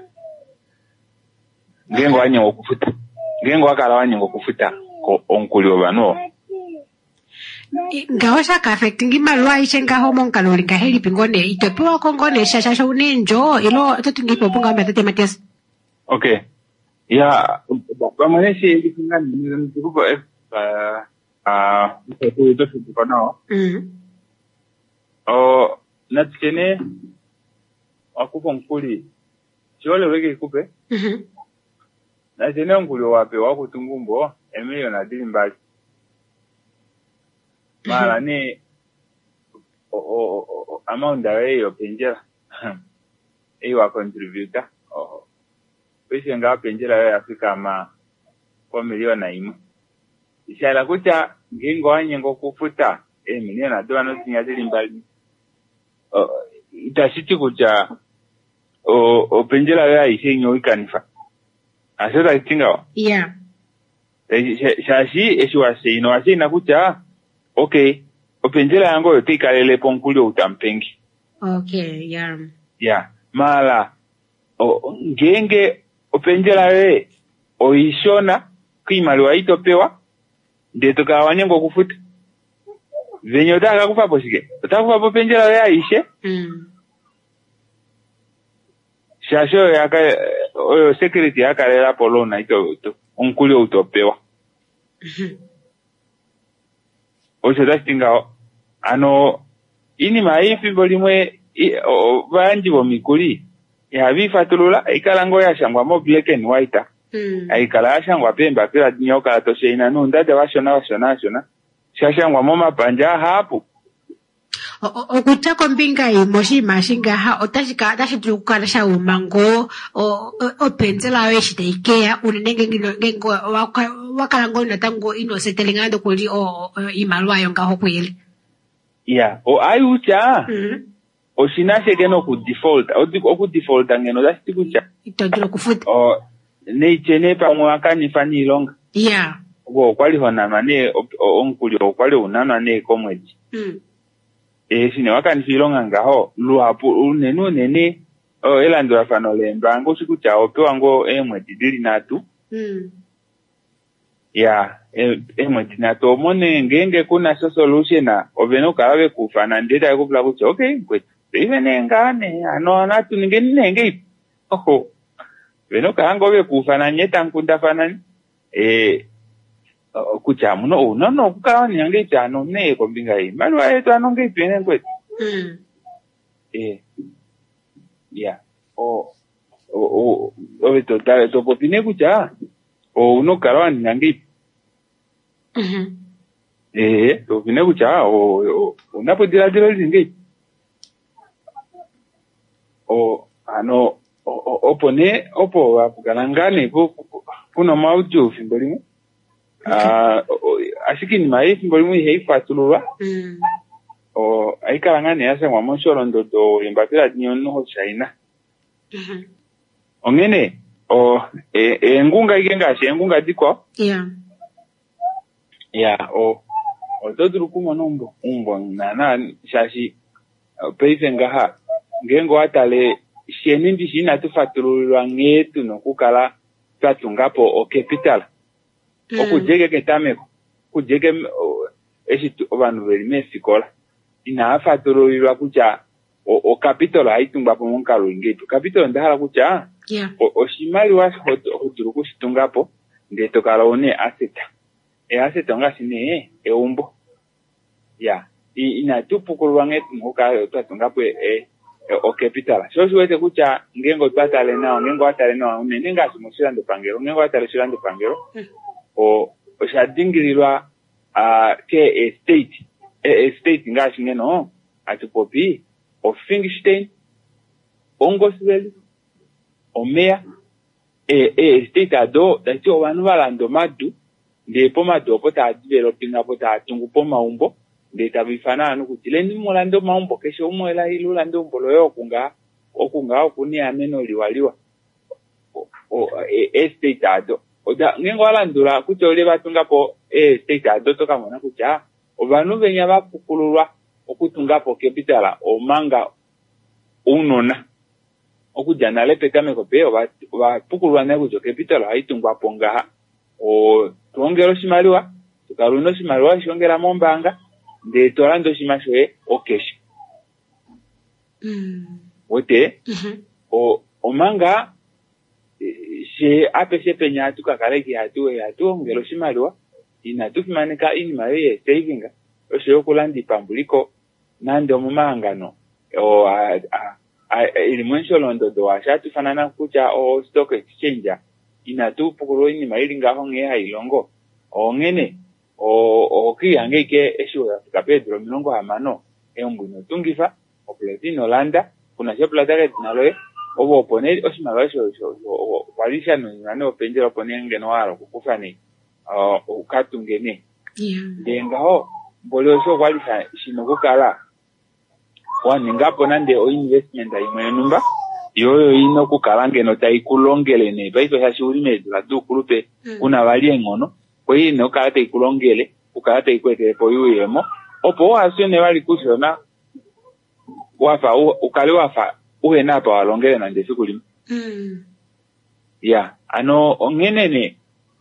ngengo anywa kufuta ngengo akala wanywa kufuta ko onkulio bano ngao shaka affecting imalwa aishe ngaho monkaloli ngaheli pingone itopewa kongone shashasha unenjo ilo totungipo bunga mbatete Matias. Okay. Ya, bamaneshi ndifungani nikupo itu kono. Natchene akupo nkuli. Chole weke kupe. Natchene nkuli wape wakutungumbo emilio na dili mbali. Mara ni amount dawe yo penjera. Ewa contributor. Pese nga penjera ya Afrika ma kwa milioni 1. Ishala kucha ngingo anyengo kufuta milioni adoa no sinyadili mbali. Itashiti kucha penjera ya ishenyo ikanifa. Asota itinga. Yeah. Shashi eshiwase inoase inakucha okay. Penjera yango yote ikalele ponkulio utampengi. Okay, yeah. Yeah. Mala ngenge openjera we oishona kuimaliwa itopewa ndeto kawanyengo kufuta venye utaka kufa posike utakufa popenjera we aishe shasho yaka oyo security yaka lela polona ito onkulio utopewa ocho dastinga ano ini maifi bolimwe banji bomikuli ya bifatulula ikalango ya shangwa mo black and white aikala shangwa pemba pela nyoka toshe ina nunda de washona shashangwa mo mapanja hapo okutako mbinga imoshi mashinga ha otashika tashitukala sha umango openzela we shiteikea unenge ngengo wakalango natango ino setelingando kuli imalwa yonga hokwele ya ayucha Oshinashe geno ku default oku default ngeno dasitikucha itodiro kufuta neichene pamwe akanifanya ilonga yeah kwali hona mane onkuli kwali unana ne komweji sine wakanifilonga ngaho luhapu unene elandura fano lembra ngo sikucha opewa ngo emweji dili natu ya emweji natu mone ngenge kuna solution na oveno kalawe kufana ndeta yakuvula kucha okay kweti even ngane ano natu nenge oho veno kango we kufana nyeta nkunda fanani kucha muno no kukawa nyange chano ne ko mbinga hii malwa yetu anonge pene kweti ya oveto tale to popine kucha uno karawa nyange to pine kucha unapo dira zinge ano opo wakugalangane kuno maujo fimbolimu ashikini mai fimbolimu heifatulwa aikalangane yase mwa monsholo ndoto imbatira nyono ho China ongene engunga ikengashe engunga diko ya otoduru kumono umbo nana shashi peise ngaha ngengo atale shenindi shina tufatulwa ngetu nokukala twatungapo capital okujege ketameko kujege eshitu abantu belime sikola ina afatulwa kucha capital haitungwapo monkalo ngetu capital ndahala kucha oshimali wa hoturu kushitungapo ndeto kala one asset asset ngasine eumbo ya ina tupukulwa ngetu nokukala twatungapo capital so siweze kucha ngengo twatale nao unene ngasi mushirando pangero ngengo atale shirando pangero oshadingirirwa ke estate ngasi ngeno atupopi Fingerstein Ongoswell Omea estate ado dati obanu balando madu ndipo madu opota developing apota tungupo maumbo ndeta bifana kuti lendi mulando maumbo kesho umwela ilulando mbolo yo okunga okuni ameno liwaliwa estate ado oda ngengo alandula kuti ole batungapo state adotoka mona kuti obanu benya bapukululwa okutungapo capital omanga unona okujana lepetame ko pe bapukululwa ne kujo capital haitungwapo ngaha tuongero shimaliwa tukaruno shimaliwa shongera mombanga nde tolando shimashoe okesh wote omanga she apese penya tukakaleki hatu ngelo shimaliwa inatufimanika inimayo ye saving osho kulandi pambuliko nande omumangano ilimwensho londo do ashatu fanana kucha stock exchange inatupukulo inima ilingaho ngeha ilongo ongene kiyangeike esho Afrika Pedro milongo hamano embuno tungifa oplatino landa kuna sheplatake tinaloe obo opone oshimalo esho walisha nane openjera opone ngeno waro kukufani ukatungene ndengaho mbole sho walisha shinokukala waningapo nande o investment ayimwe numba yoyo ino kukala ngeno taikulongele ne baiso shashuri medula dukulupe kuna valie ngono kwa hiyo no kala taikulongele ukala taikwete po yuyemo opo wasune wali kushona wafa ukali wafa uhena pa walongele na ndefikuli ya ano ongenene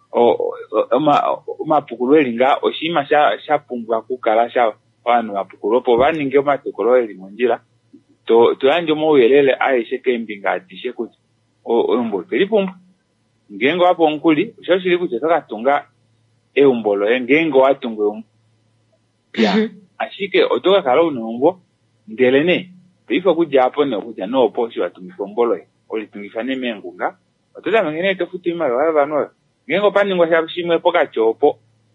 mapukulwelinga oshima shapungwa kukala sha wanu apukulopo baninge omatukolo monjira tuyanje muyelele aishe kembinga atishe kuti ombo telipumba ngengo hapo nkuli shoshili kuti tokatunga eumbolo ngengo watungwe ya ashike otoka kala unombo ndelene bifo kuja hapo ne kuja no poshi watungifombolo olitungifane mengunga otoza mengene tofutu imalo wala vano ngengo paningwa shimwe poka chopo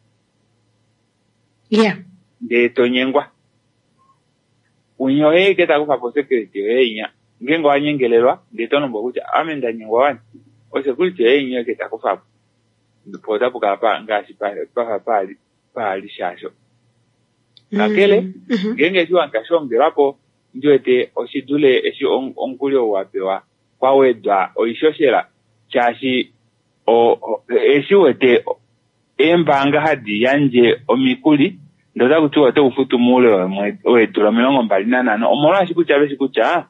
de tonyengwa unyoe keta kufa po security einya ngengo anyengelelwa de tonombo kuti amenda nyengwa wani o security einya keta kufa ndipota pokapa ngasi pali shasho nakele ngenge jua nkashongerapo njoete oshidule eshi onkulio wapewa kwawedwa oishoshela chashi eshi wete embanga hadi yanje omikuli ndoza kuti wate ufutu mule wedula 25 omolwa shikucha beshikucha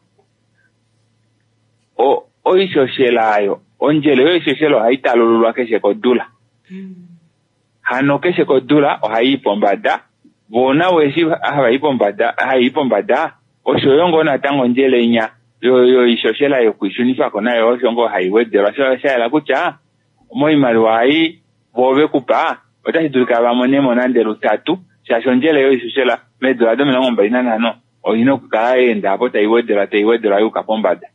oishoshelayo onjele oishoshelo haitalululwa keshe kodula hano keshe kodula ohaipombada bona weshi haipombada oshoyongo natango njele nya yo ishoshela yo kuishunifa kona yo oshongo haiwedera shayela kucha moimali wai bobe kupa otashidulika bamonemo nande lutatu shashonjele yo ishoshela medula 25 oyino kukala enda hapo taiwedera yuka pombada.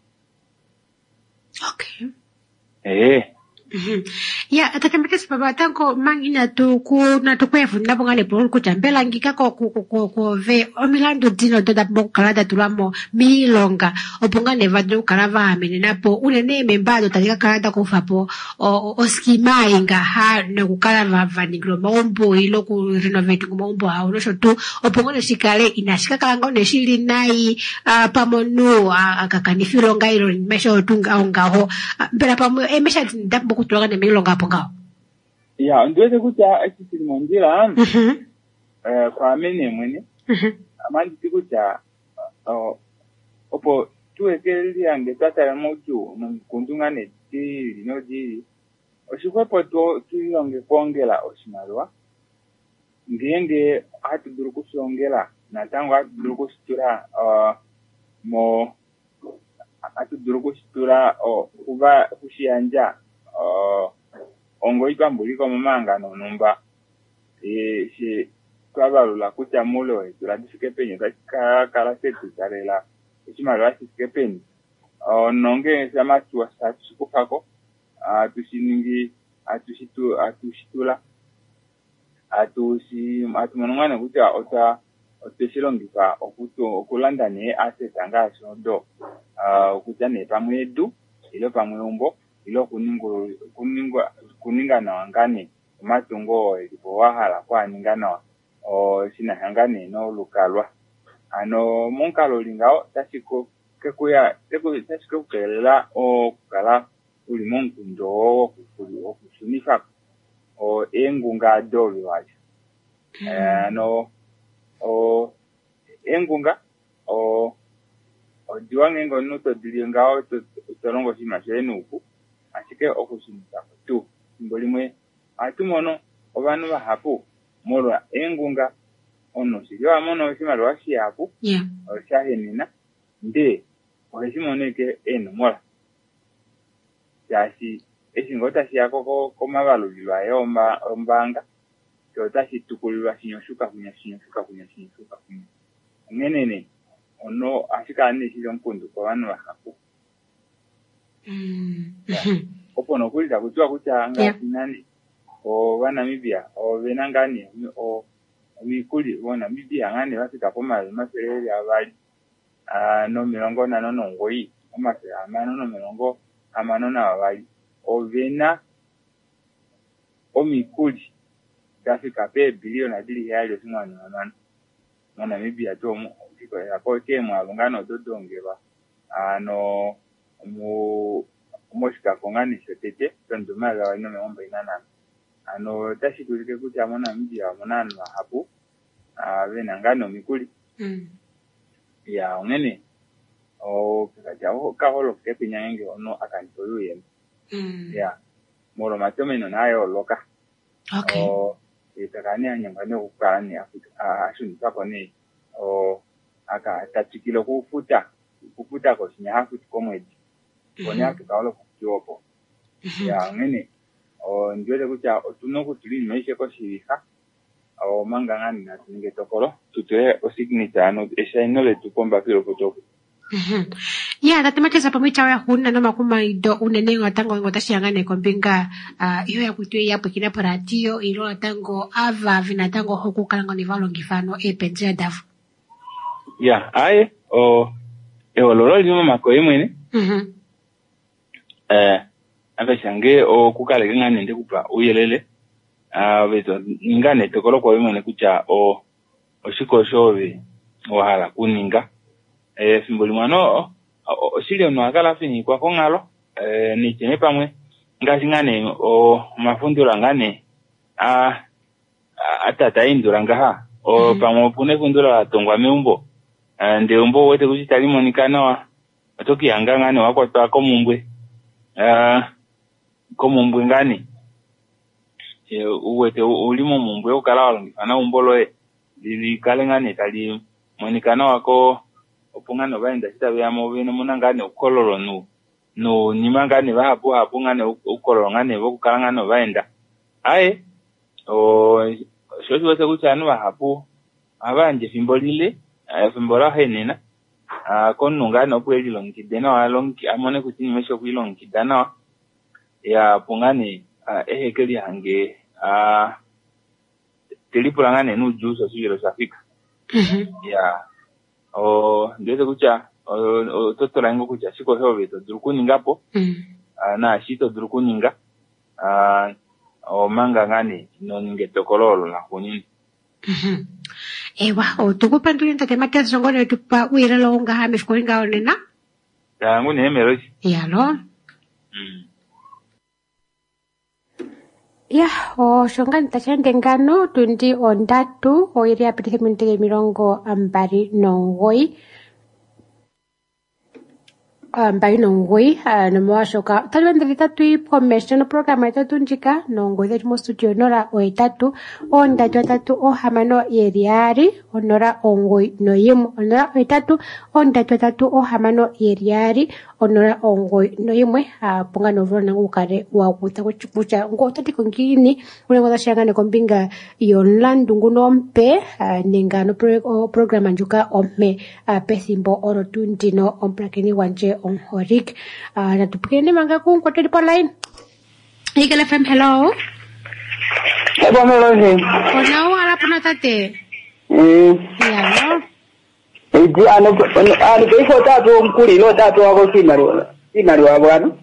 Okay. Ya atakambika sababu tango mangina tukwefu napo ngale polo kuchambela ngika ko ve omilando dino toda bokalada tulamo milonga oponga neva do kalava amene napo unene membado talika kalada kufapo oskima inga ha na kukalava vanigro maombo ilo ku renovate ku maombo ha unosho tu oponga ne shikale inashika kalanga ne shili nai pamonu akakanifilonga ilo mesho tunga ongaho mbera pamo emesha ndambo kutoka ne milonga pongao ya ndweze kucha ekisiri monjira kwa mene mwene amandi tikucha opo tuwekeli yange tata moju kundungane tiri no diri oshikwepo tulonge kongela oshimalwa ngenge atuduru kusongela natango atuduru kusitura atuduru kusitura kuba kushiyanja ongo ipambuliko mumangano numba she twabalula kucha mulo turadifike penye kala setu karela ishimalo asifike penye nonge sama tuwasakufako atushiningi atushitula atumonongane kucha oteshilongifa okulanda ne asetanga shodo kucha ne pamwedu ilo pamweumbo ilo kuningana wangane matungo ilipo wahala kwa ningana sina hangane no lukalwa ano monkalo lingao tashiko kekuya tashiko kelela kala uli monkundo okusunifako o engunga dovi wacho engunga diwange ngono to dilinga tolongo sima shenuku asike okusunifako tu simbolimwe atumono obanu bahapu molwa engunga ono sijwa mono simalwa shiapu oshahenina nde ohesimoneke eno yasi esingota siyako komabalulilwa ombanga kyota situkulirwa sinyoshuka kunya ngenene ono asikane silo mkundu kwa banu bahapu opo nokulita kutwa kuchanga nani o Namibia o benangani o mikuli bona Namibia ngani basika koma maserere abali no milongo na no ngoi amasere amano no milongo amano na abali o vena o mikuli basika pe biliona dili yalo singwana amano no Namibia to mo siko ya ko kemo abangano dodongeba mo shika kongani setete tondumala wa no meomba inana tashi kulike kuti amona mji amonana hapo vena ngano mikuli ya ongene kakaja kaholo kepinya ngenge ono akanitoyo ya moro matomeno nayo loka itakani anyangane ukani ashuni pako ni aka tatikilo kufuta ko sinya hafu komwedi konya kaholo kukiopo ya ongene njole kucha otunoku tulini maisha kwa shirika mangangani na tuninge tokoro tutue osignature ano eshainole tukomba pilo kutoku ya tatemacheza pamoja wa huna no makuma ido unene ngatango ngotashangane kombinga iyo ya kutwe yapo kinapo radio ilo ngatango ava vinatango hoku kalango ni valongifano epenze dafu ya aye lolo limo makoye mwene abashange okukale ngane ndi kupa uyelele beto ngane tokolo kwa wimene kucha oshiko shobe ohala kuninga simboli mwana osile no akala fini kwa kongalo ni chene pamwe ngashi ngane mafundura ngane atata indura ngaha pamwe pune fundura tongwa meumbo nde umbo wete kuchitali monikana wa atoki yanga ngane wakwatwa komumbwe komumbwe ngani uwete ulimo mumbwe ukala walongifana umbolo lili kale ngani tali monikana wako opungano baenda sitabyamo bino munangane ukololo no nimangane bahapo ngane ukololo ngane bokukala ngane baenda aye shoshi wase kuchanu bahapo abanje fimbolile fimbola henena konungane opweli longidena walongi amone kuti nimesho kuilongidana ya pungane ehekeli hange telipulangane nujuso sujiro safika ya ndeze kucha totola ngo kucha siko hobe to durukuningapo na shito durukuninga manga ngane no ninge tokololo na kunini ewa tukupa ntulinta ke matia ngone tupa uira longa ha mishkoringa onena ya ngune emeroji ya lo ya shonga nitachende ngano tundi ondatu oiri apitike mintike mirongo ambari nongoi nomwashoka talwendelita tui promotion program etatu njika nongoi dhemo studio nora oetatu ondatu atatu ohamano yeriari onora ongoi noyimu onora oetatu ondatu atatu ohamano yeriari onora ongoi noyimwe ponga novro nangu kare wakuta kuchukucha ngotati kongini ulengo dashangane kombinga yonlandu ngunompe nengano program anjuka omme pesimbo orotundino omprakeni wanje on horik na tupikeni manga kwa telephone line Eagle FM hello hello ala puna tate hello Iji ano kifo tatu mkuli lo tatu wako simari wa bwana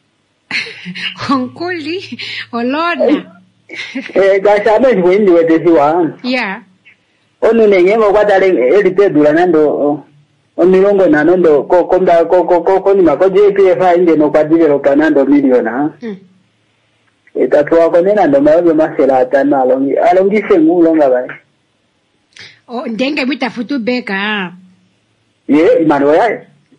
onkuli olona gasame ni wete siwa yeah onu nenge mo kwa dale elite dula nando Omilongo nano ndo komba ko ni mako JPF inde no kwadile kanando miliona. Etatuwa konena ndo mayo masela atana alongi sengulo ngabai. Oh, ndenge bitafutu beka. Imano yae.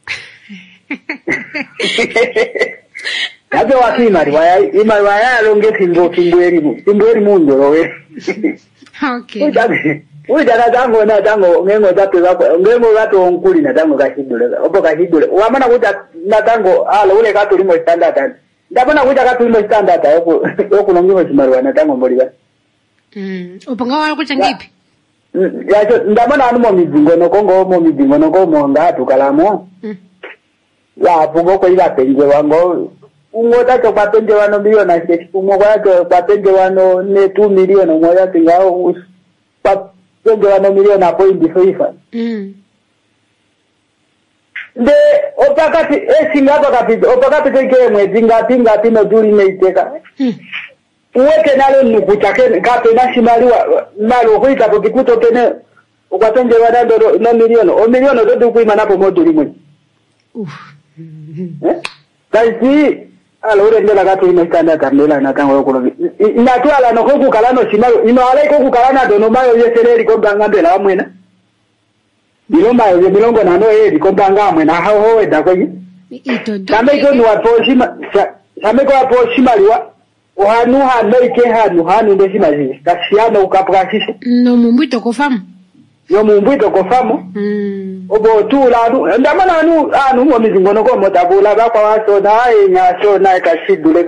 Hapo watu imariwaya alonge simbo mundo rowe. Okay. Uja dango na dango ngengo zato onkuli na dango kashidule. Opo kashidule. Wamana kuja na dango ule kato limo standard. Ndabona kuja kato limo standard oku nongimo simariwa na dango moliba. Opo ngawa kucha ngipi? Ndabona anu momidingo no kongo ngatu kalamo. Ya pungo ko ila penje wango ungota to papenje wano miliona sisi pungo kwa to papenje wano ne 2 milioni moja tingao papenje wano milioni point 5. De opakati singapa kapito opakati keke mwezi ngapi no duli meiteka. Uweke nalo nukutake kape nashimaliwa malo kuita kukikuto pene ukapenje wano no milioni o milioni ndo kuima napo moduli mwe. Kasi alore ndela gato imestanda kandela na tango yoko inatwala no koku kalano simalo ino ale koku kalana dono mayo yeseleri ko bangambela amwena ilomba yo milongo na no eri ko bangamwe na ho eda ko ito tameko ni waposhima tameko waposhima liwa ohanu haneke hanu ndo simazi kasiana ukaprasisi no mumbito kofamu yo mumbito kofamu obo tula ndamana anu mo mizingono ko motabula ba kwa waso na nya na kashidule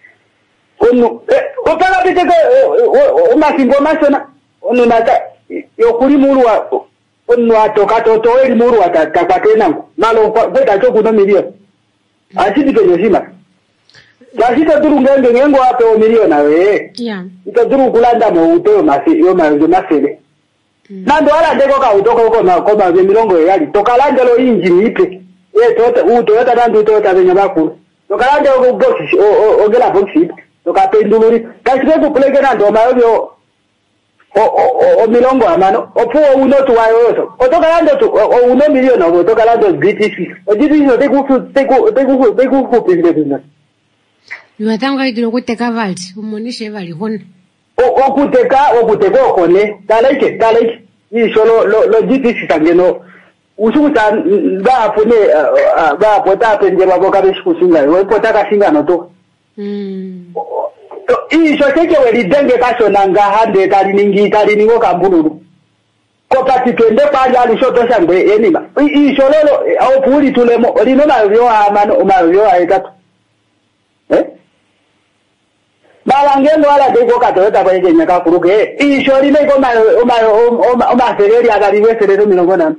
opala biteke umasingo masona onunata yokuli mulwa onu atoka toto eri mulwa takwatena malo kweta choku no milio asidi ke josima jasita duru ngengo ape o miliona we ito duru kulanda mo uto masi yo masele nando ala ndeko ka utoka huko na koma milongo yali tokalanja lo injini ipe Toyota nando Toyota benya bakuru tokalanja ko box ogela box tokapenduluri kasike ku plege nando mayo o milongo amano opo uno tu wayo otokalanja tu uno milioni otokalanja BTC ojiti teku pindebina Yuatanga idiro kuteka valti umonishe vali hona okuteka okone talaike isho lo GTC tangeno usukuta bafune bapota penje baboka besikusinga wepota kasinga noto isho teke welidenge kasonanga hande taliningo kambululu kopati twende panja alishoto shangwe enima isho lolo opuli tulemo lino mavyo amano mavyo aitatu balangendo ala deko katoyota kwa yenya kakuruke ishori neko oma sereri agaliwe serero milongona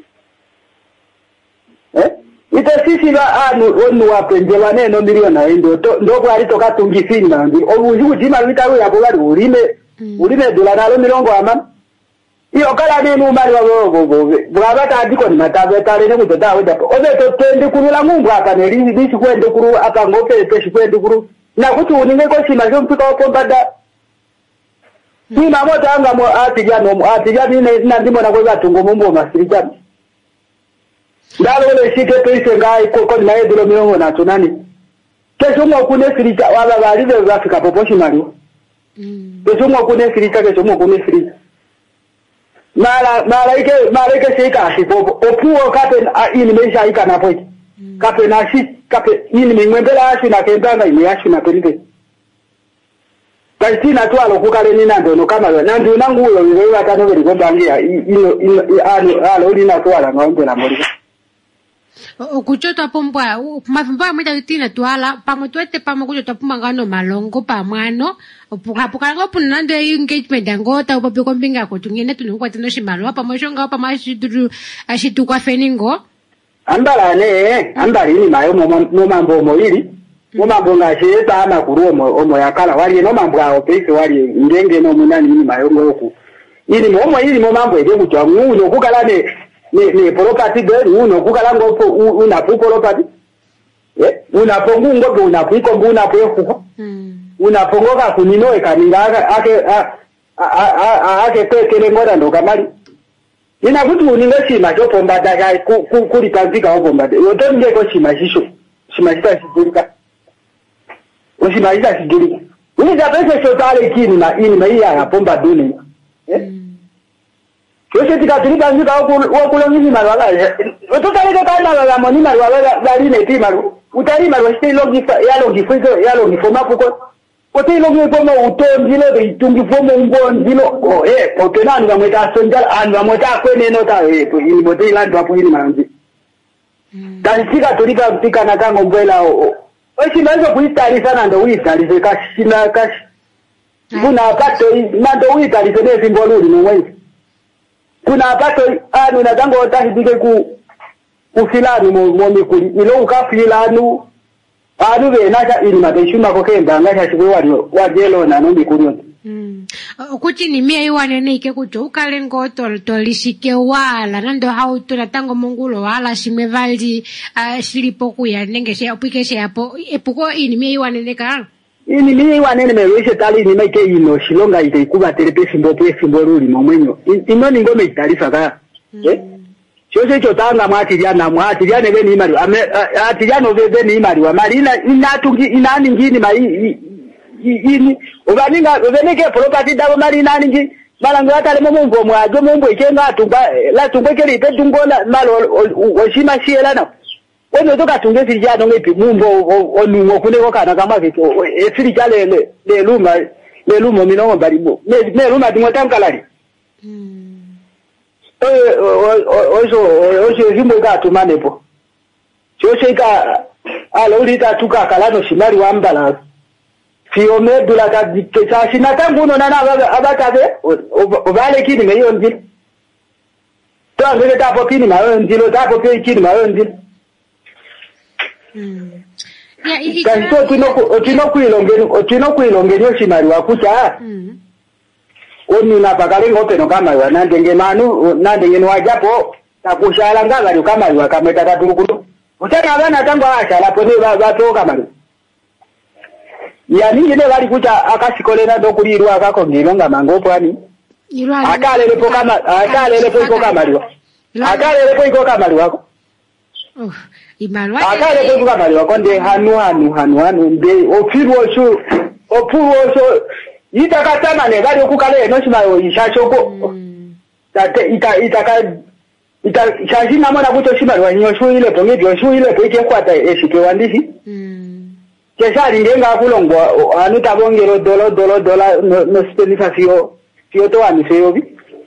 ite sisi ba onu wapenje wane no miliona ndo kwa alito katungisini mandi obuji kutima bitaru ya bogari urime dola nalo milongo ama iyo kala ni numari wagogo bwaba tadiko ni matabe tale ne kutoda weda obe to twende kurula mungu hapa ne lisi kwende kuru hapa ngope peshi kwende kuru na kuti uninge ko sima jo mpika ko bada ni mamo tanga mo atija ni na ndimo na kwa tungo mumbo masirika ndalo le shike pese ngai ko na edilo milongo na tunani kesho mo kune sirika wala bali be Africa proportionally kesho mo kune sirika kesho mo kune sirika mala ike shika asipopo opuo kape ini meisha ika na poiti kape na shi kape ini mingwembela ashi na kembanga ime ashi na pelite kasi na tuwa lokukale nina ndono kama nandu nangu uyo wiwewe atano weli gombangia alo uli na tuwa la ngaombe na morika okuchota pombwa mafumba mwita tina tuala pamo tuete pamo kuchota pomba ngano malongo pa mwano opuka ngo puna nando engagement ngota upapi kombinga ko tungene tunungwa tino shimalo pa moshonga pa mashitu ashitu kwa feningo ambala ni mayo mo mambo moyili mo mambo ngasheta ama kuru omo yakala wali no mambo awo pese wali ngenge no munani ni mayo ngoku ili mo mambo ede kutwa nguno kukala ne property de uno kukala ngopo unapu property unapongu ngopo unapu ikombu unapu yokuko unapongoka kunino ekaninga ake kwekele ngora ndo kamali ina kuti uninga shima chopombada kai kuri panzika opombada yoto ngeko shima shisho shima chitashigirika ushima chitashigirika uliza pese shotale kini na ini maiya yapomba duni yose tikatuli panzika wakulongizi marwala ototaleke kana la moni marwala galine ti maru utari marwa stay logifa yalongifoma kuko Kote ilongi kama utonjilo de itungi fomo ngonjilo kote anu bamweta sonjal anu bamweta kwene nota ili bote ilandu hapo ili manzi Dansika tulika mpika na kango mbwela Oshimalizo kuitari sana ndo uitari kashina kashi Kuna apato nando uitari sene simboluri mwenzi Kuna apato anu na tango otahi dike kufilani mwomikuli ilo ukafilanu Anu be nasha ili mateshuma kokenda ngasha shikwe wajelo na numbi kuryo. Okuti ni mie iwanene ike kuto ukalengo tolishike wala nando hauto na tango mungulo wala shimwe valdi shilipo kuya nenge she opike she hapo epuko ini mie iwanene ka. Ini mie iwanene mereshe tali ni maike ino shilonga ite ikuba telepe simbo ruli mwenyo. Ino ningome itarifa ka. Chose chotanga mwatiriana be ni mari atiriano be ni mari wa marina inatungi inani ngini mai ini ubaninga beneke property dabo marina ningi malango atale mumbo mwajo mumbo ikenga atunga la tungekeli pedungola malo oshima shiela na wene toka tungesi jano ngepi mumbo onungo kuneko kana kama vito efiri jale le luma minongo baribo me luma dimotamkalali Oso himbo ika tumanepo. Chose ika ala ulita tuka kalano shimari wa mbala. Fiyo medula ka dikesa shinatangu no nana abatabe obale kini meyo ndil. To angele tapo kini mayo ndilo tapo pe kini mayo ndil. Kanto tino kuilongeni shimari wa kucha. Oni na pakalengo peno kama wa nandenge wajapo takushala ngala kama wa kameta tatungulu utaka bana tango ashala pone bato kama ya ningi ne bali kuta akasikolena dokulirwa akako ngilonga mangopo ani akalele po kama iko kama liwako imalwa akalele po kama liwako nde hanu nde opuru Itakatama ne gari okukale no shimayo ishachoko shajina mwana kuto shimayo nyoshu ile ponge byoshu ile poike kwata eshike wandisi keshali ngenga kulongwa anu tabongero dola no spendisa sio to aniseyo bi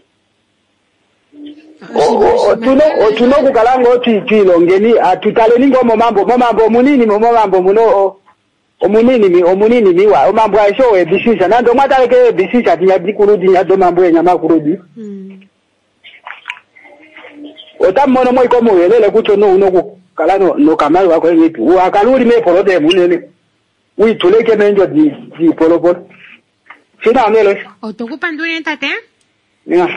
tuno kukalango tilongeni atutale ningo momambo munini momambo muno omunini miwa omambo aisho ebisisa nando mwataleke ebisisa tinyadikurudi nyado mambo enyama kurudi otamono moiko muwelele kucho no kala no kamari wako ngipi wakaluli me polode munene uituleke menjo di polopolo sina amelo otokupa ndune tate ya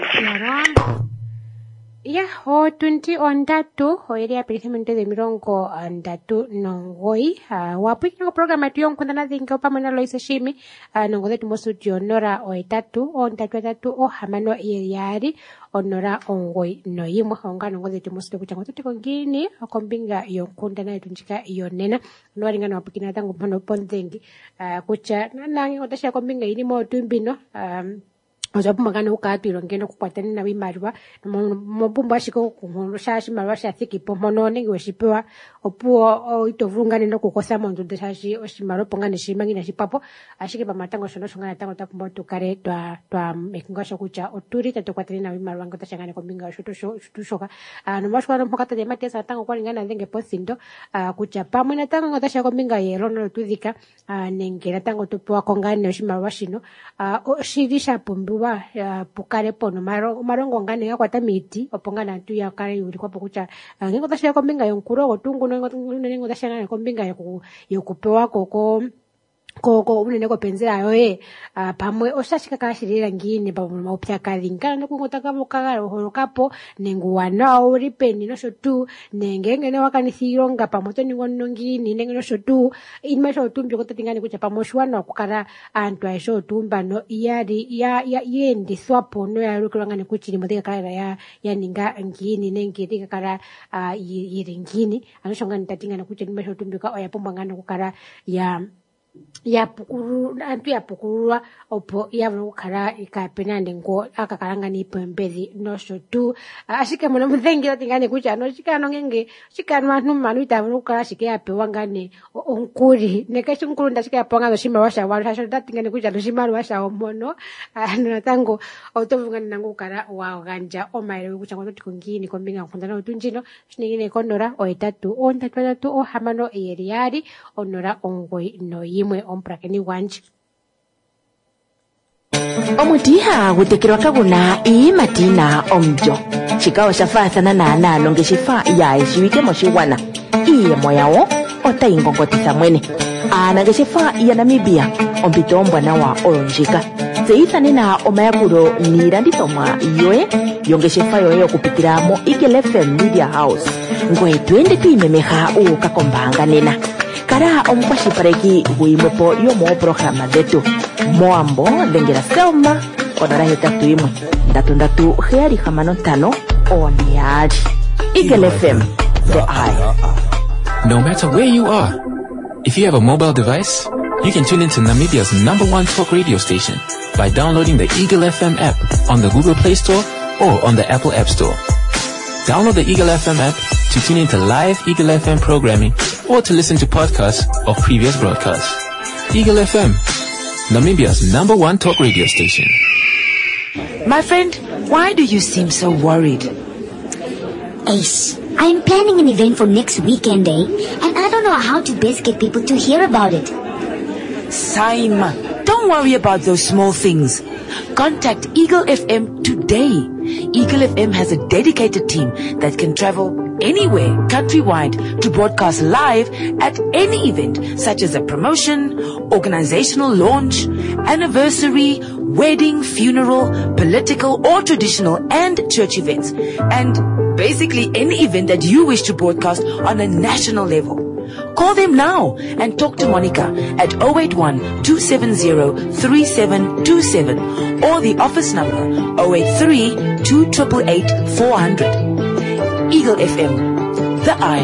ya ho 20 on datu ho eri aparentemente de mirongo datu nongoi wapiki no programa tuyo nkundana zinga upamana Loisa Shimi nongo detu mosu tionora o etatu on datu o hamano yari onora ongoi no yimwe honga nongo detu mosu kuchango tutiko ngini kombinga yonkundana yetunjika yonena nwaringa na wapiki na tango pano ponzengi kucha nangi otasha kombinga ini mo tumbino Ojabu magana ukatu ilongeno kukwatani na wimariwa mobumbu ashiko shashi marwa shathiki pomono nengi weshipewa opuo itovungane no kukosa mondu deshashi oshimaro pongane shimangi na shipapo ashike pamatango shono shongana tango takumba tukare twa mekingasho kucha oturi tatokwatani na wimariwa ngota shangane kombinga shutushoka nomashwa no mpokata de matesa tango kwalingana dhenge posindo kucha pamwe na tango ngota shako kombinga yerono lutudhika nengera tango tupewa kongane oshimarwa shino shirisha pumbu pukare pono marongo ngane yakwata miti opongana ntu yakare yuri kwapo kucha ngengo tashia kombinga yonkuro otungu nengo tashia kombinga yokupewa koko ko unene kopenzera yoye pamwe osashika kashirira ngine pa maupya kadhinga nokungotaka mukagala horokapo nenguwana uri peni no shotu nengengene wakanithilonga pamwe to ningono ngini nengeno shotu imesho tumbi kotatingani kucha pamwe shwana kukara antu aisho tumba no yari yendiswa pono ya rukulangane kuchiri mudega kala ya ninga ngini nengiri kala yiringini anoshongani tatingana kucha nimesho tumbi ka oya pombangana kukara ya pukuru antu ya pukurwa opo ya vukara ikapenande ngo akakalanga ni pembezi no shotu ashike mona mudhengira tingane kucha no shikano ngenge shikano anu manu itavukara shike yapewangane onkuri nekesho nkuru ndashike yapanga shima washa wala shasho tingane kucha no shima washa omono natango autovungana nangu kara wa ganja omaire kucha ngo tikongini kombinga nkundana otunjino shiningine konora oetatu ontatatu o hamano yeriari onora ongoi no yimwe omprakeni wanje omutiha gutekerwa kaguna iimatina omjo chikawo shafathana naanalo ngeshifa yaeshiwike moshiwana iiyemo yawo otayingongotitha mwene aanangeshefa ya Namibia ompito ombwanawa olonjika tseyithanena omayakulo niilandithomwa yoye yongeshefa yoye okupitila mo Eagle FM Media House ngoye twende twiimemeha uuka kombaanga nena kala omukwashilipaleki guyimwepo yomoprograma dhetu moambo dhengela Selma onora 81 oniyali Eagle FM the eye. No matter where you are, if you have a mobile device, you can tune into Namibia's #1 talk radio station by downloading the Eagle FM app on the Google Play Store or on the Apple App Store. Download the Eagle FM app to tune into live Eagle FM programming or to listen to podcasts of previous broadcasts. Eagle FM, Namibia's #1 talk radio station. My friend, why do you seem so worried? Ace, I'm planning an event for next weekend, and I don't know how to best get people to hear about it. Saima, don't worry about those small things. Contact Eagle FM today. Eagle FM has a dedicated team that can travel anywhere countrywide to broadcast live at any event, such as a promotion, organizational launch, anniversary, wedding, funeral, political or traditional and church events, and basically any event that you wish to broadcast on a national level. Call them now and talk to Monica at 081-270-3727 or the office number 083-288-400. Eagle FM, the eye.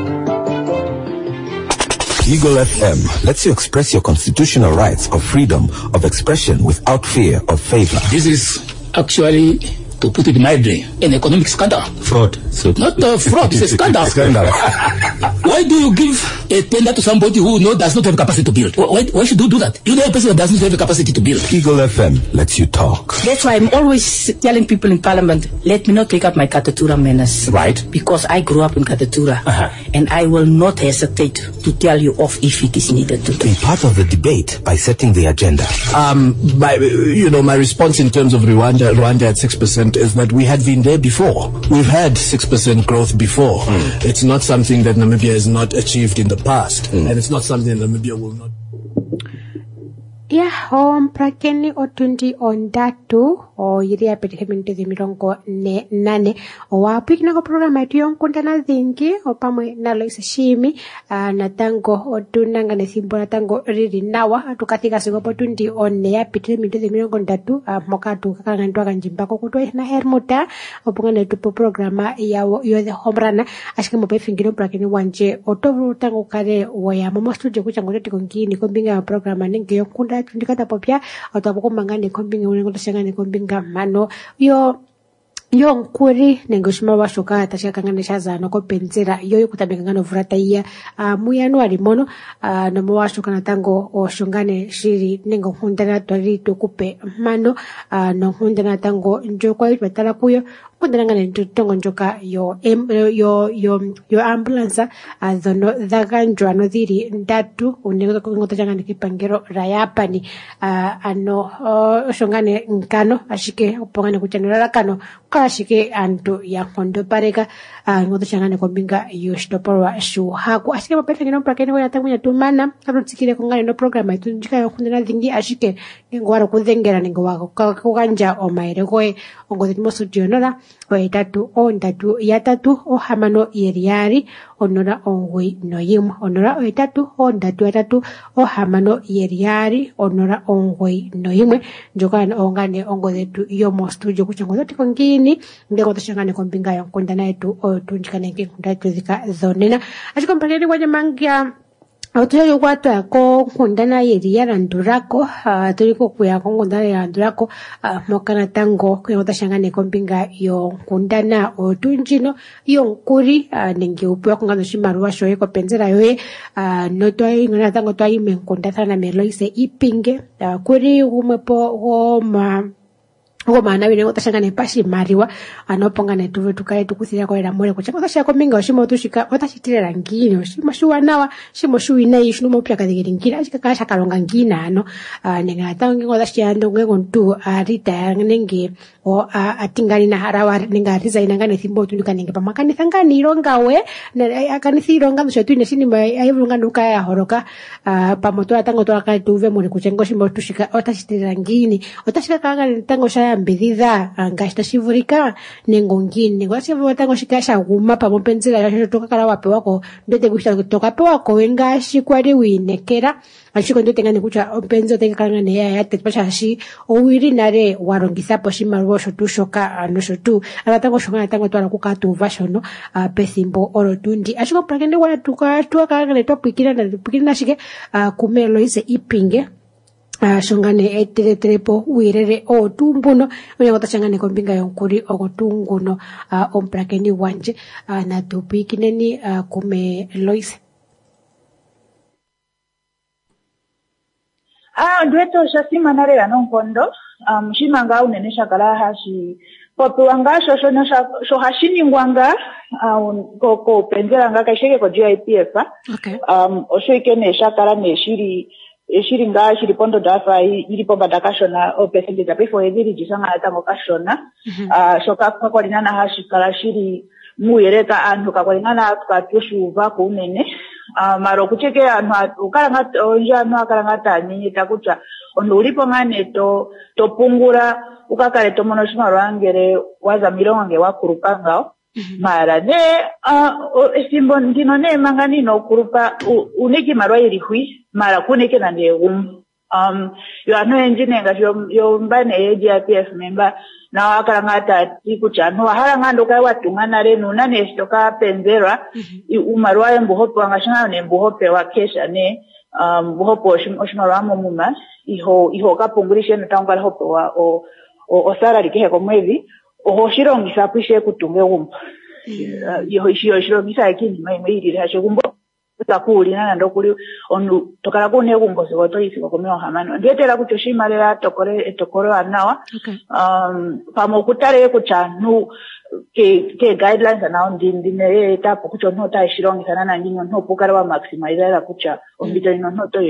Eagle FM lets you express your constitutional rights of freedom of expression without fear of favor. This is actually, to put it mildly, an economic scandal. Fraud. So not fraud, it's a scandal. Why do you give a tender to somebody who does not have capacity to build? Why should you do that? You know a person that doesn't have the capacity to build. Eagle FM lets you talk. That's why I'm always telling people in Parliament, let me not take up my Katatura manners. Right. Because I grew up in Katatura. And I will not hesitate to tell you off if it is needed to. Be part of the debate by setting the agenda. My response in terms of Rwanda at 6% is that we had been there before. We've had 6% growth before. It's not something that Namibia has not achieved in the past, and it's not something Namibia will not. Ya omprakeni otundi ondatu o yiri ya petekemente de mirongo nane o wapikina ko programa yetu yonkundana dhingi o pamwe nalo isashimi natango otunanga nesimbo natango riri nawa tukathika sigo potundi one ya petekemente de mirongo ndatu moka tukakangandwa kanjimbako kutwa na hermuta opungana tupo programa yawo yo de hombrana ashike mope fingiro omprakeni wanje otovru tango kare waya momo studio kuchangote tikongini kombinga programa ninge yonkunda tundikata popya otapoko mangane kombinga unengo tashangane kombinga mano yo nkuri nengoshima washoka tashakangane shazano ko penzera yo kutabengano vurata iya mu January mono no washoka natango oshongane shiri nengo hundana twari tokupe mano no hundana tango njokwa batala kuyo kundana ngane tutongo njoka yo ambulance zono dhaganjwa no dhiri ndatu unengo ngota changane kipangero rayapani ano shongane nkano ashike upongane kuchanira kano kashike antu ya kondo pareka ngota changane kombinga yo shtoporwa shu haku ashike mapeta ngino prakene ko yatangunya tumana arutsikire kongane no program itu njika yakundana dhingi ashike ngwara kudhengera ningo wako kuganja omaire koe ongozi mosudionora oitatu ondatu yatatu ohamano yeriari onora ongoi noyimwe onora oitatu ondatu yatatu ohamano yeriari onora ongoi noyimwe njokana ongane ongozetu yomo studio kuchangoza tikongini ngeko tashangane kombinga yonkondana yetu otunjikane ngekundatu zika zonena ashikompakeni kwa jamangia Otoyo watu yako kundana yeri ya randurako, tuliko kuya kundana ya randurako, mokana tango kuya utashangane kombinga yo kundana otunjino, yo nkuri, nengi upewa kungano shimaruwa shoye ko penzera yoye, no tuwa ngana tango tuwa ime kundana meloise ipinge, kuri umepo ngoma na bine utashangane pashi mariwa anopongane tuve tukae tukusira kwa ila mole kuchanga utashako minga oshimo tushika utashitira ngini oshimo shuwa nawa shimo shuwi na yishu numo pya kadhigiri ngina ashika kasha kalonga ngina ano nenga tangi ngoza shiando ngengo ntu rita nenge o atingani na harawa nenga riza inangane thimbo tunika nenge pamakani thangani ironga we akani thironga mshetu ineshini ayivunga nuka ya horoka pamoto atango tola kai tuve mole kuchengo shimo tushika utashitira ngini utashika kanga tango shaya mbidida ngashita shivurika nengongini ngwasi watango shikasha guma pamopenzela yasho toka kala wape wako ndete kushita toka pe wako wengashi kwari winekera ashiko ndote ngani kucha openzo teka kanga ne ya tepasha shi owiri nare warongisa po shimaruwa shotu shoka no shotu abatango shoka natango twala kukatu vashono pesimbo orotundi ashiko prakende wana tuka kanga ne topikina shike kumelo ise ipinge shongane trepo uirere o tumbuno unyangota changane kombinga yonkuri o tunguno omprakeni wanje na tupikineni kume Loise Dueto shasima nare ya nonkondo mshima nga unenesha kala hashi popi wanga sho hashini ngwanga ko penzela nga kaisheke ko GIPF osho ikenesha kala neshiri Shiringa shiripondo dafa iripo badakashona o percentage apefo ediri jisanga atango kashona shoka kwa linana hashikala shiri muyereka antu kakolingana tukatweshuva kunene maro kucheke antu ukalanga onja antu akalanga tanyinyi takucha ono ulipo ngane to pungura ukakale tomono shimaro angere waza milonge wakurupangao mara ne simbo ndino ne mangani no kurupa uneki marwa irihui mara kuneke na ndegum yo ano engine nga yo mbane GIPF member na wakalangata tikucha no haranga ndoka watungana renu nane stoka penzera umarwa embuhope wangashana ne mbuhope wa kesha ne mbuhope oshmarwa mumuma iho kapungurishe natangala hope wa o salary kehe ko mwezi oho shirongisa pishe kutunge gumbo iho shirongisa ekini maimiri hashe gumbo takuli nana ndokuli onu tokala kune gumbo sigoto isiko komeo hamano ndetera kuchoshima lela tokore anawa pamo kutare kuchanu ke guidelines anao ndine tapo kucho nota shirongisa nana ndinyo no pokara wa maximize la kucha ombito ino noto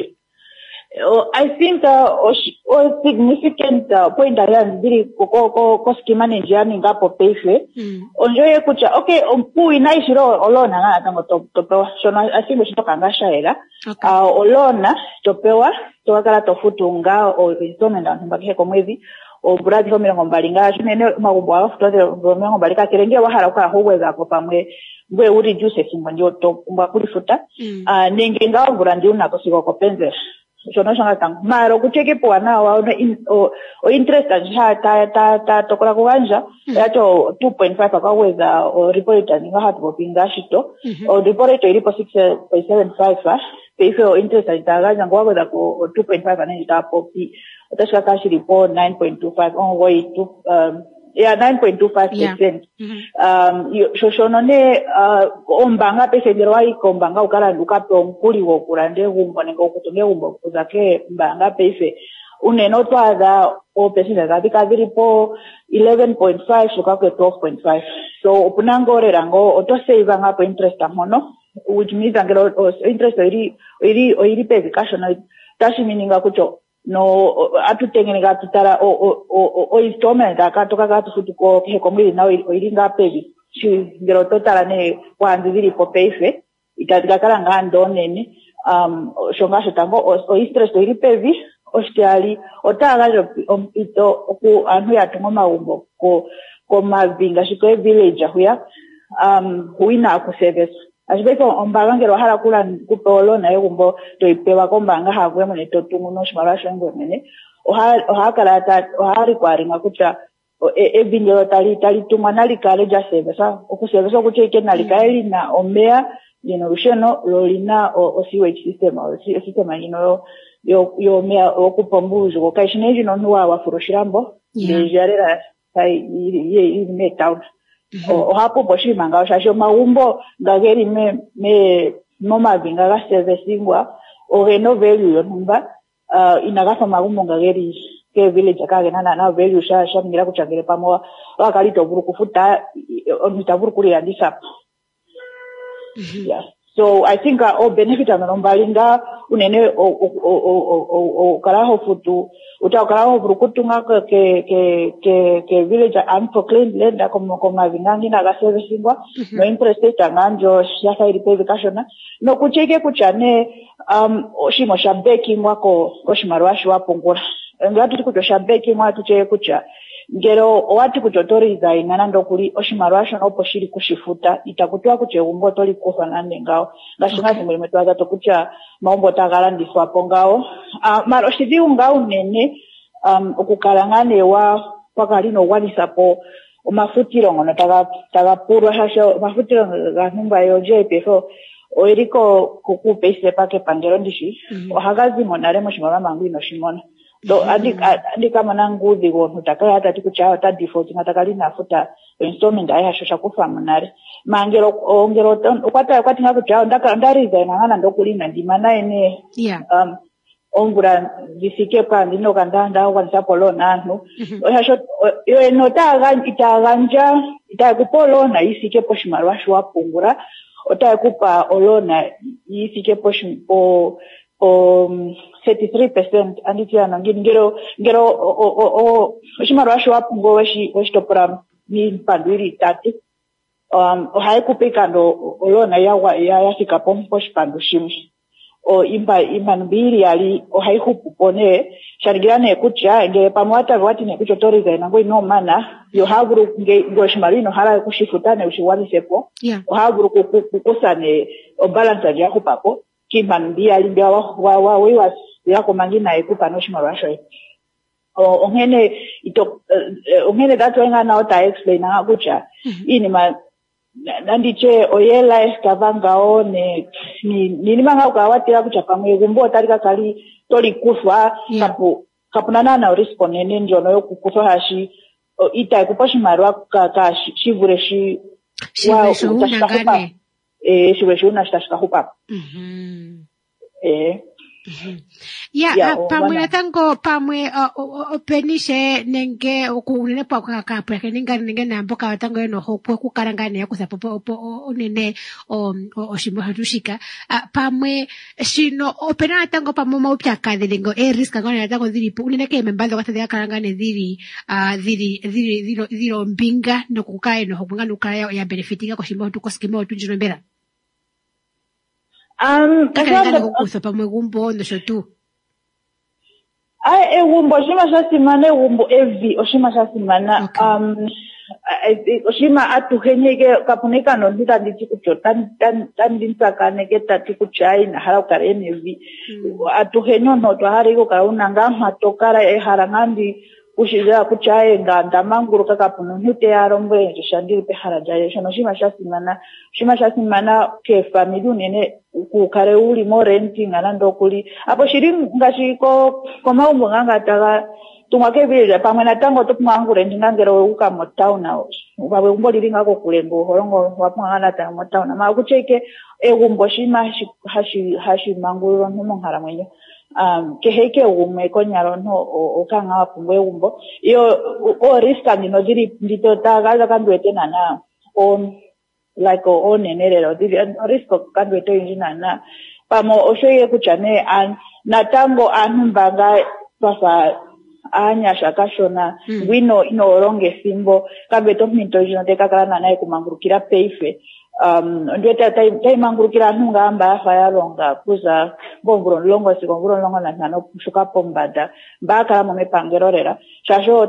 I think a significant point ayan diri ko schema management ngapo pese onjoye kucha okay ompu inaishiro olona nga tango topewa shona asimo shitoka shaela olona topewa tokala tofutunga o instrumenta mbake ko mwezi o bradi ho mirongo mbalinga shimene magumbo afutoze mirongo mbalika kirenge bahara kwa hobweza ko pamwe ngwe uri juice simba ndio to mbakurifuta nenge ngawo brandi una ko siko ko penzera Sono shanga tang maro kucheke po na wa o interest ta tokola kuanja yacho 2.5 akaweza o report nga hatu pinga shito o report ilipo 6.75 peso interest itagaja ngwaweza ko 2.5 anenda popi utashika kashi lipo 9.25 on way to 9.25%. Shoshono ne ombanga pese ndirwa ikombanga ukala ndukape omkuli wo kurande gumbo nengo kutunge gumbo kuzake mbanga pese unenotwaza opesina katika zilipo 11.5 shukake 12.5. So upunango rango otosave ngapo interest amono, which means angelo interest iri pezikashona tashi meaninga kucho no atutengeneka tutara o installment akatoka katu futuko hekomili na iri ngapevi ngero totala ne kwanzi zilipo peife itatikakala ngando nene shongasho tango o interest iri pevi ostiali otaga ito ku anu ya tungo maumbo ko mavinga shiko village huya huina ku service asibeko ombangero hala kula kupolo na yumbo toipewa kombanga havwe mune totungu no shimarasho ngomene ohakarata ohari kwaringa kucha ebindelo tali tumanali kale ja service okusevesa kucheke nalikaeli na omea lino lolina o sewage system o system yo mea okupombuzo okaishineji no nuwa wafurushiramo jarera sai me town o hapo boshima ngawashasho maumbo ngageri me noma vinga ga servicingwa o reno value yo numba inagafa maumbo ngageri ke village akagena na value sha ngira kuchangire pamo wakalito buru kufuta onitavuru kuri andisa. Yeah. So I think benefit anombalinga unene o karaho futu utakaraho burukutunga ke village unproclaimed land koma vingangi na servicingwa no interest tanganjo shaka iri pevicationa no kucheke kuchane oshimo shabeki mwako oshimarwashi wapungura ngati tikutoshabeki mwatu cheke kucha ngero wati kutotoriza ingana ndokuli oshimarwasho nopo shiri kushifuta itakutoa kuche umbo toli kufa nande ngao ngashinga zimuli metwaza tokucha maumbo tagala ndiswapo ngao maro shidi ngao nene ukukalangane wa pakalino walisapo umafutiro ngono tagapurwa hasho mafutiro ngahumba yo JPFO oiriko kukupese pake pangero ndishi ohagazi monare moshimara mangu inoshimona do andika mananguzi wonu takaya hata tikucha hata default ngatakali nafuta installment ayashosha kufa munare mangero ongero kwati ngakucha ndariza ngana ndokulina ndimana ene ongura zisike pa ndino kandanda kwanisapolo nantu oyasho yo enotaga itaganja itakupolona isike poshimarwashi wapungura otakupa olona isike poshimpo 33% anditiana ngero shimarwashi wapungo weshi topura ni pandwiri tati haikupika ndo olona ya fika pompo shipandu shimshi imba mbiri ali haikupone sharigirane kucha ngere pamwata wati ne kuchotoriza inango inomana yo havuru ngo shimarino hala kushifutane ushiwani sepo havuru kukusane balance ya kupapo kimban dia limbia wa wewa yako mangina ekupa no shimarasho ongene ongene datu enga na ota explain na kucha ini ma nandiche oyela eskavangao ni manga ukawatira kucha pamwe gumbo tarika kali toli kufwa kapunana na respond njono yo kukufa hashi ita ekupashi marwa ka shivure shi wa utashikahupa shivure shi unashitashika hupa pamwe natango pamwe openishe nenge okunene pa kakapwe nenge namboka watango eno hopwe kukarangane yakusapopo onene oshimbo hatushika pamwe shino opena natango pamwe maupya kadhilingo risk ngone natango dhilipo unene keme mbando katadhia karangane dhilo mbinga nokukae no hopungana ukaya ya benefitinga kwa shimbo hatukosikimo tunjino mbera kakangana kukusa pamwe gumbo ndosho tu egumbo oshima shasimana egumbo evi oshima shasimana oshima atuhenyeke kapuneka nondita nditi kucho tandinsakaneke tati kuchai na hala ukarene evi atuhenyo noto hari iko kaunanga matokara eharangandi kushizira kuchaye nganda manguru kakapunu nute yarombe shandiri pe harajaye shono shima shasimana ke family nene kukare uli mo renting anando kuli apo shiri ngashiko koma umbo nganga taga tungake vile pamwe na tango topmangu renting ngero uka mo town house ubawe umbo liringa ko kulengo horongo wapanga ta mo town ma kucheke egumbo shima hashi manguru no ngara mwenye keheke ume konyaro no okanga wapungwe umbo iyo o riska ndino diri ndito tagaza kandwete nana on like on enerero diri risko kandwete injina na pamo oshoye kuchane natango anumbanga pasa anya shakashona wino inoronge simbo kandwete minto jino tekakala nae kumangurukira peife ndweta taimangurukira ntungamba fayaronga kuza ngomvuro longo na kushuka pombada mbaka mu mepangerorera shasho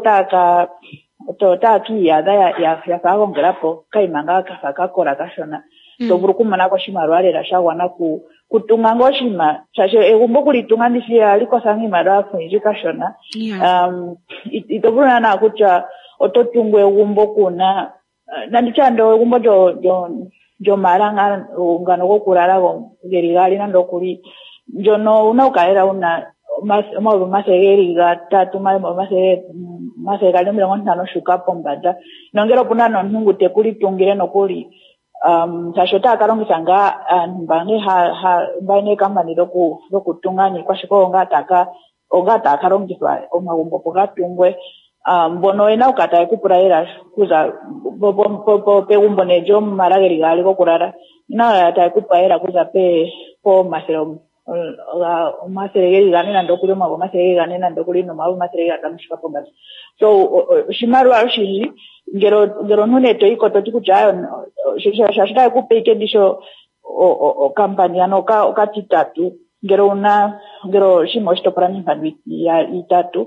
taki ya kagongerapo kaimanga kakakora kashona toburu kumana ko shimarwarera shawana kutunga ngoshima shasho egumbo kulitunga ndishia liko sangi marafu ijikashona itoburu na kucha ototungwe egumbo kuna nandichando egumbo jo maranga ungano go kurara go gerigali nando kuri jono una ukaera una más egeriga tatu más egali mira ngontano shuka pombada nongero puna no ntungute kuri tungire no kuri sashota akarongitsanga mbange mbane kambani lokutungani kwashiko ongata akarongitswa omagumbo pogatungwe mbono ena ukata kupuraira kuza pe umbone jo marageri gali ko kurara na ata kupaira kuza pe po masero masere gani na ndokuri mabo masere gani na ndokuri no mabo masere gatamshika pomba so shimaru arshiji ngero nune to iko to tikujayo shashita kupeke disho o kampanya no ka titatu ngero shimosto para mi family ya itatu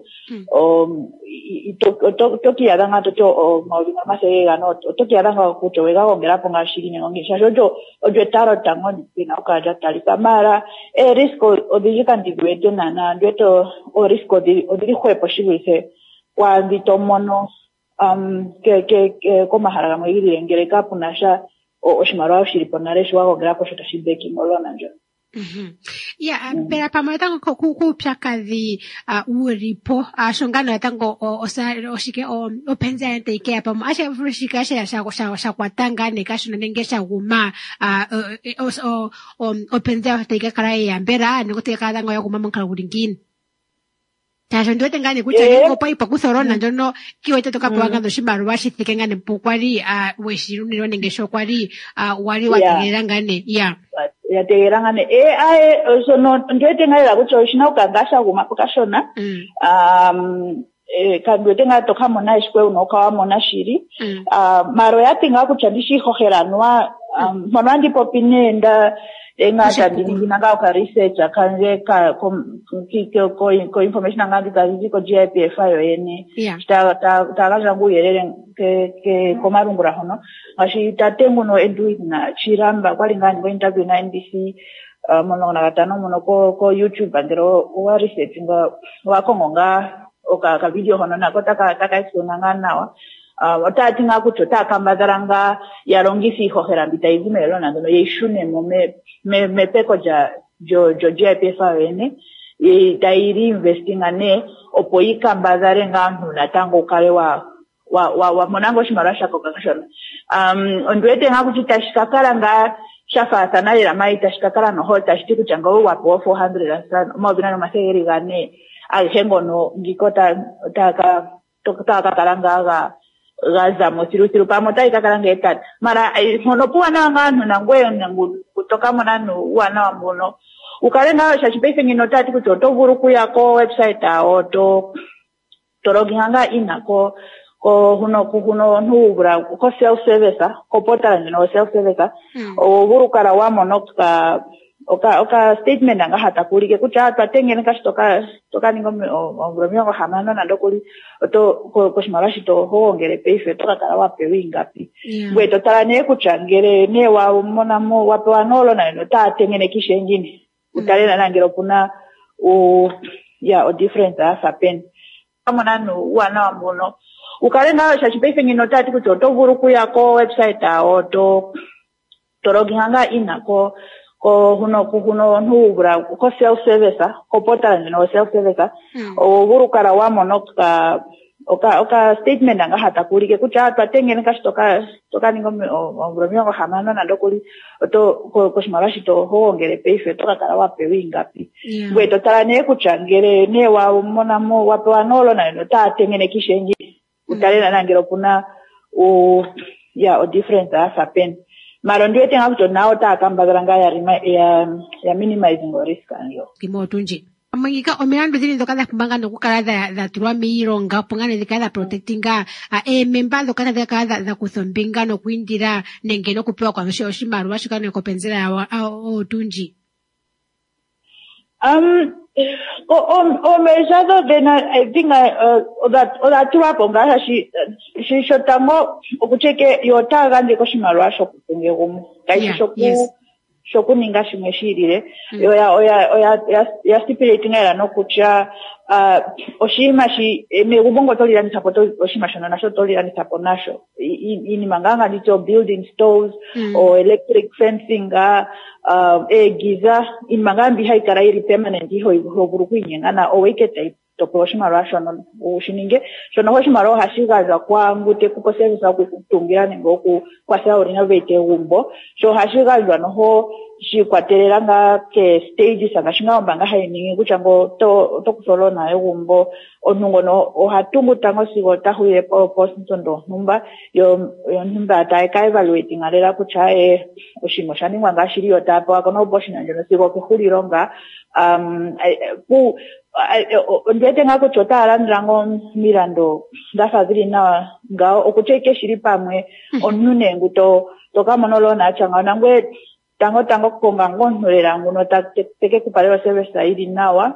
toki adanga to mawina masega no toki adanga kucho wega ongera ponga shirine ngisha jojo ojetaro tangoni pina ukaja talika mara risko odijika ndigwete na ndweto o risko odiri kwepo shibise kwa nditomono ke koma haraga mwigiri ngere kapunasha oshimaro shiriponare shwa ongera po shota shibeki molona njo. Pero pamoja tango kupya kazi uripo shongano tango oshike openza yante ikea pamo asha furushika asha ya kwatanga nekasho nengesha guma openza yante ikea kara ya mbera nikote kada tango ya guma mankala uringini tasho ndote ngane kucha niko pa ipa kusorona njono kiwete toka pwanga ndo shimbaru washi thike ngane mpukwari weshiru nilo nengesho kwari wari wategera ngane yategera ngane so no ndote ngane la kucha shina ukangasha guma pokashona kandwete nga toka mona ishkwe unoka mona shiri maro yatinga kuchandishi hoheranwa mwanandi popine nda engata dinginanga ka research akanje ko information anga dikazi ko GIPF ayo ene ta jangu yerere ke komarungura hono ashi tatengu no eduina chiramba kwalingani ko interview na NBC mono na gatano mono ko YouTube andero wa research nga wakongonga ka video hono na kota ka isonanga nawa otati nga kucho takambazaranga yarongisi hohera bitaizimelo na ndono yeshune mo me peko jo GIPF ene dairi investing ane opoika mbazare ngantu na tango kale wa monango shimarasha kokakashona ondwete nga kuchitashikakala nga shafa sanalira maita shikakala no holta shitiku chango wapo 400 mobina no maseri gane alhengo no ngikota taka kalanga gaza mosiru pamota ikakalanga etat mara mono puana nganu na ngwe ngu kutoka monanu wana wambono ukalenga shachipese ngino tati kutoto vuruku yako website auto torogihanga inako ko huno nubra ko self service ko portal no self service o vurukara wa monoka oka statement anga hata kulike kucha twatengene toka ningo ngomyo hamano na ndokuli to ko shimarashi to hoongere peife toka kala wape wingapi bwe totalane kuchangere ne wa mona mo wape wanolo na no tatengene kishengine utalena nangero kuna o difference asapen kama nanu wana wambono ukalenga shachipeife ngino tati kutoto vuruku yako website auto torogihanga inako ko huno nubra ko self service ko portal no self service o burukara wa monoka oka statement anga hata kulike kuti atengene kashitoka ningo mbromiongo hamano na ndokuli to koshimara shito hoongere peife toka kala wapewi ngapi ngwe totala ne kuchangere ne wa mona mo wapewa nolo na no ta tengene kishenji utalena nangero kuna o difference happen maro ndio tenga kuto nao ta kambaganga ya minimizing risk anyo kimotunji amangika omeando zili ndokada kumbanga nokukala da turwa miironga pungane dikada protectinga member ndokada dikada kusombinga no kuindira nenge no kupewa kwa oshimaru washikane kopenzera ya otunji mejado then I think that tuwapo ngasha shi shotango okucheke yotaga ndiko shimaru asho kutunge gumu kaishi shoku ninga shimeshirire ya stipulating era no kucha oshima shi megubongo tolira ni sapoto oshima shono nasho tolira ni saponasho ini manganga dito building stores or electric fencing giza in mangambi haikara iri permanent ho burukwinyenga owekete toposhima rashono ushininge shono hoshima ro hashigaza kwangu te kuposeza kutungira ningo kwa sauri renovate umbo so hashigaza no ho shikwatereranga ke stages angashinga mbanga hayiningi kuchango to kusolona egumbo onungo no ohatungu tango sigo tahuye post ntondo numba yo numba ta ka evaluating alera kuchae oshimo shani mwanga shiriyo tapo akono boshina njono sigo kuhulironga ndete ngako chotara ndrango mirando ndafadhiri na ngao okucheke shiri pamwe onune nguto toka monolona achanga nangwe tango konga ngonolera nguno teke kupalero service saidi nawa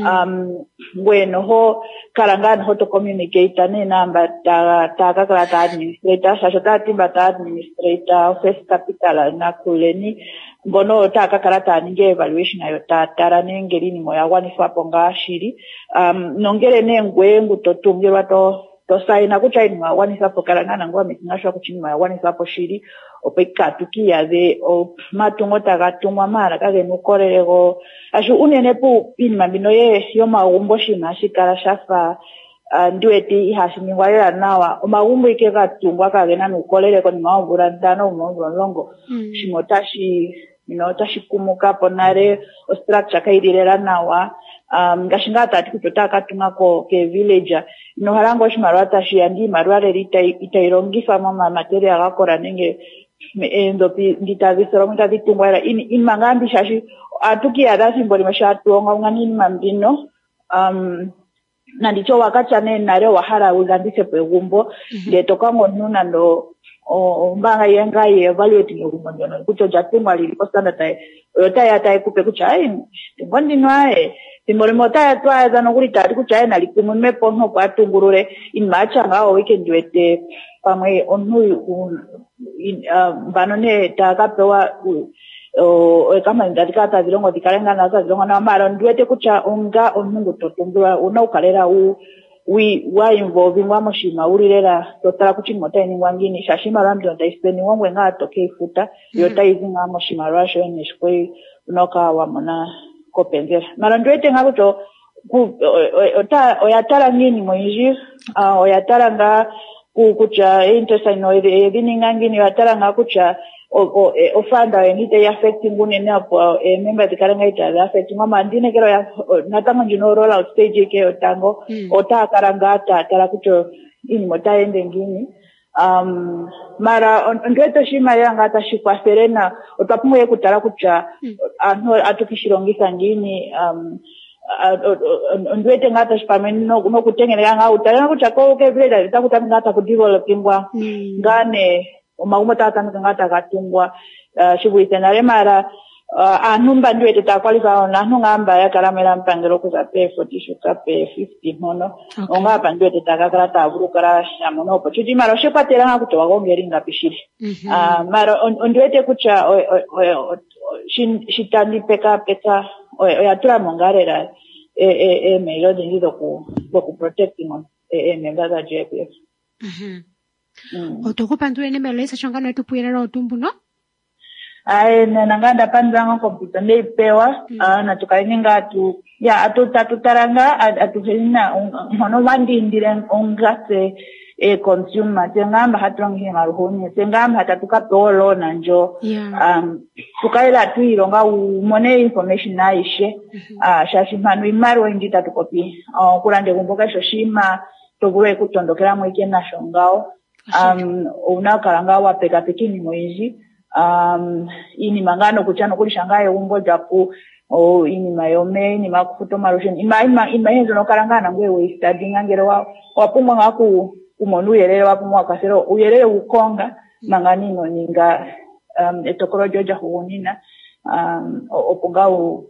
bueno ho kalangana ho to communicate ne namba ta kala ta administrator shashota timba ta administrator first capital na kuleni bono ta kala ta ninge evaluation ayo ta tara nengeri ni moya wani fapo ngashiri nongere nengwe ngutotungerwa to saina kuchaini mwa wani fapo kalangana ngwa mitingasho kuchini mwa wani fapo shiri opeka tukia de o matungo tagatumwa mara kage nukorerego ashu unene pu pinma binoye yo maumbo shina shikara shafa ndueti ihashimingwa ya nawa o maumbo ikega tungwa kage na nukorerego ni maubura ndano maubura longo shimotashi tashi kumuka ponare o structure kaidirera nawa ngashinga tati kutotaka tungako ke villager no harango shimarata shi andi marware itairongifa mama material akora nenge endopi nditavisoro mutavitungwa in mangambi shashi atuki ada simboli mashatu ngani mambino na ndicho wakachane nare wahara uzandise pegumbo ndetokango nuna ndo mbanga yenga evaluating umonjono kucho jatumwa liliko standard yotaya taikupe kuchai ngondi nwae simboli motaya twaza nokulitati kuchai nalikumu meponho kwatungurure in machanga weekend wete pamwe onhu banone takapewa kama ndatikata zilongo dikalenga na zilongo na mara ndwete kucha onga onungu totumbwa unaukalera wa involving wa moshima urirera totara kuchimota ni wangini shashima rambi ndaispeni wangwe nga atoke ifuta yota izinga moshima rasho nishkwe unoka wa mona kopenzera mara ndwete ngakuto oyatara ngini moyiji oyatara nga kucha interest ino edininga ngini oyatara nga kucha ofanda wenite affecting unene apo member dikalenga ita affecting mama ndine kero ya natango njino roll out stage ke otango otakarangata tara kucho ini motaende ngini mara ndweto shima yanga tashikwa serena otapumwe kutara kucha atukishirongisa ngini ndwete ngata shipameni no kutengenera nga utana kucha ko ke village takutamika ngata ku developingwa ngane magumo tata ngata katungwa shibuitenare mara anumba ndwete takwalifa na ngamba ya karamela mpangero kuza pe 40 shuka pe 50 mono ongapa ndwete takakala tabulukara shamono pochuti mara shepatera ngakutowa gongeringa pishiri mara ndwete kucha shitandi peka oyatura mongarera meilo dingido ku protecting on mengaza JPF otokupa ndure nemelo isa chongano etu puyera otumbu no nanganda pandanga computer neipewa na tukainga atutaranga atuhina hono vandindire ongate consumer tengamba hatrongi maruhoni tengamba hatatuka tolo nanjo tukaila tuironga umone information naishe shashimanu imaro indita tukopi kulande kumboka shoshima togure kutondokera mwike nashongao unakalanga wapeka pekini mwezi ini mangano kuchano kulishangaye umbo japu ini mayome ini makufuto marushen ima henzo nokalangana ngwe study ngangero wapumwa ngaku umonu uyerere wapumwa kasero uyerere ukonga manganino ninga etokoro joja huonina opunga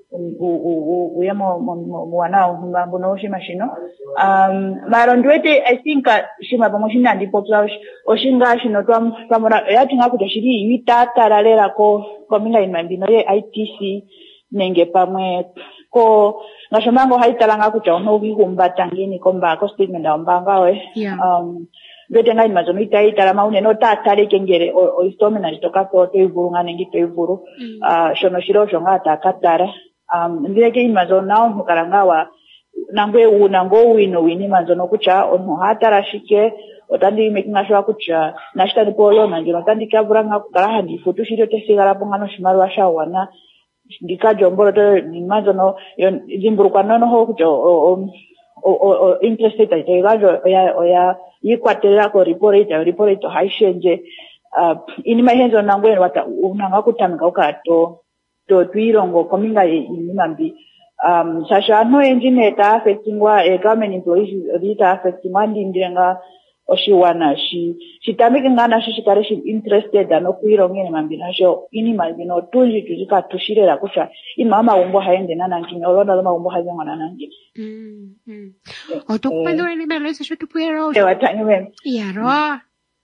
uyemo mwanao mbambo no shima shino marondwete I think shima pamoshina ndipo oshinga shino twamora yati ngakutoshiri itata lalela ko kominga imambino ye ITC nenge pamwe ko ngashomango haitalanga kucha ono bihumba tangini komba ko statement ombanga we bete ngai mazono itaitala maune no tatale kengere o istomena litoka ko toivurunga nengi toivuru shono shiro shonga takatara ndeke imazono nao mukarangawa nangwe unango wini mazono kucha ono hatarashike otandi making sure kucha nashita dipolo nanjino tandi kaburanga kukaraha ndifutu shiro tesigara pongano shimaru washawana ndikajomboro to nimazono zimburukwa nono ho kucho interested itagajo oya yikwatera ko report haishenje ini mahenzo nangwe wata unanga kutamika ukato to twirongo kominga inimambi sasha no engine ta affectingwa government employees rita affectingwa ndindenga oshiwana shitamike ngana shikare shi interested no kuirongene mambina sho ini mambino tunji tuzika tushirera kucha imama umbo haende nanangi olonda loma umbo hazenga nanangi otokwando ni belo se shotu puero watanywe yaro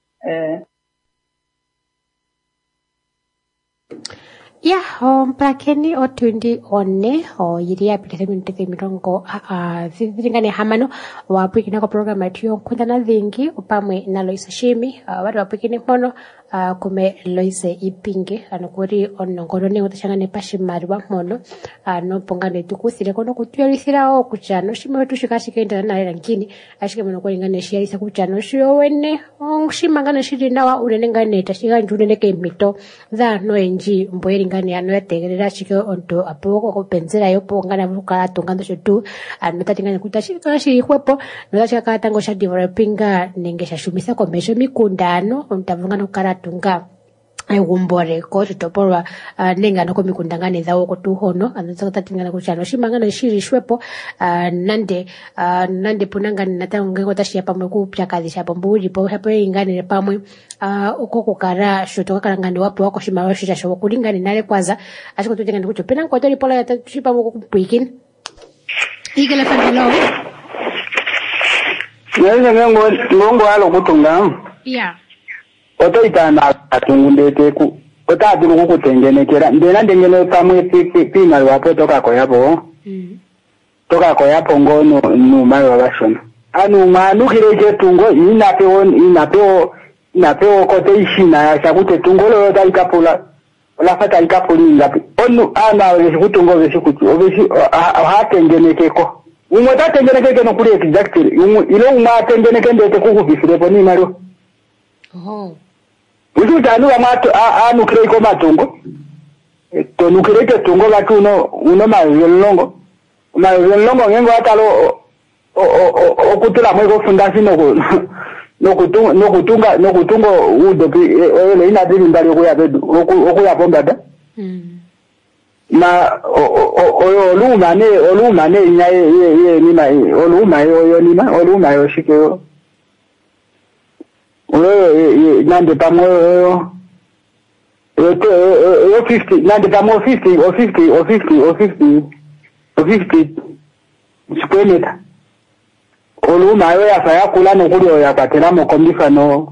ya plakeni otundi one yiria aplikasi mirongo zingane hamano wapikina ko program atiyo kundana dhingi upamwe na Loisa Shimi watu wapikini mono kume Loise ipinge anokuri onongorone utashangane pashimarwa mono no pongane tukusire kono kutwerisira o kuchano shime tushikashike ndana na rankini ashike mono ko ingane shiyarisa kuchano shiyo wene shimangana shiri nawa unengane tashiga ndune ke mito za no enji mboyeri ngane ano yategerera shike onto apoko ko penzera yo pongana bukala tongando shotu anotatingana kutashika shiri kwepo no tashika katango sha developinga ningesha shumisa komesho mikundano ontavungana karatunga aigumbore ko tutopolwa nenga no komikundangane zawo ko tuhono anataka tingana kuchano shimangana shiri shwepo nande punanga natanga ngotashia pamwe kupyakadhisha pambuli po hapo ingane pamwe uko kukara shotoka karangani wapo wako shimawa shisha showo kulingani nale kwaza ashiko tutenga ndikucho pena kwa tori pola yatashipa mko kupwikin igela fandelo nyenye ngongo alo kutunga oto itana atungundete ku otaduru kukutengenekera ndena ndengene pamwe pima wapo toka ko yapo ngono numayo wabashona anu manu kireje tungo inapewo kote ishina ya sakute tungo lo talikapula olafata ikapulinga onu ana wesikutungo wesikutu hatengenekeko umota tengenekeke no kuri exactly ilo umatengeneke ndete kukubisire ni nalo Ushutanu amato anu kireko matungo to nukireke tungo batuno uno mavyelongo ngengo atalo okutula mwego fundasi nokutunga udopi ele ina dili ndali okuya bombada na olumane ye nima oluma yo shikeyo nande pamo 50 nande pamo 50 square meter oluma yo ya kula no kulio ya patela mo kombifa no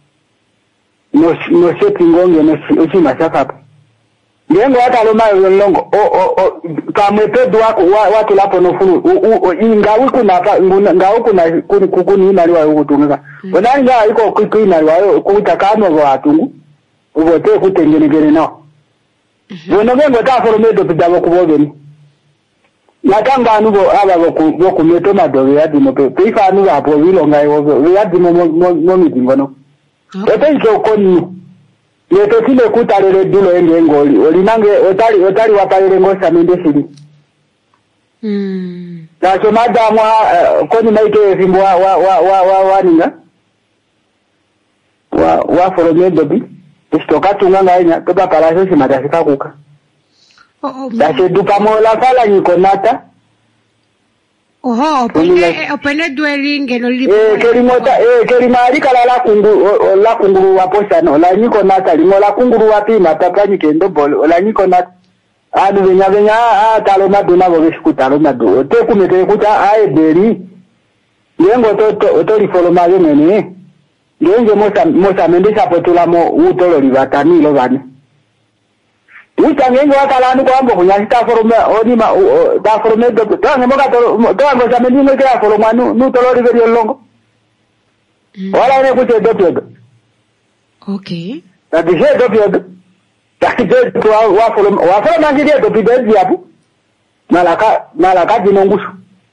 setting no uchima saka ngengo hata lo mayo longo kamwe pedo watu lapo no fulu ingawi kuna kukuni inaliwa ukutunga onanga iko kwina liwa kutakano watu ubote kutengenekene no Wona ngengo ta foromedo pidabo kubogeni. Natanga anubo aba boku meto madobe yadi no pe ifa anu apo wilonga yo yadi no mitingo no. Ete iko koni. Yeto tile kutalele dulo enge ngoli. Olinange otali wapalele ngosa mende sili. Na so madamwa koni maike fimbo wa ninga. Wa foromedo bi. Istoka tunganga ina toba palaso si madasika kuka. Dase dupa mola fala ni konata. Oho, opene dwelling no lipo. Kerimari kala la kunguru waposa no la ni konata limo la kunguru wapi matapa ni kendo bol la ni konata. Adu venya talo maduna go beskutalo madu. Te kumete kuta ae beri. Yengo to li follow mayo mene. Yengo mosa mendesa potula mo utolo livatani lo bani. Utangengo wakalanu kwa ambo kunyasita forome onima da forome do moka to ango samedi mo kya foroma nu tolo riveri longo. Wala ne kute do. Okay. Da dije do. Da dije to wa foroma ngide do bide diabu. Malaka dinongusu.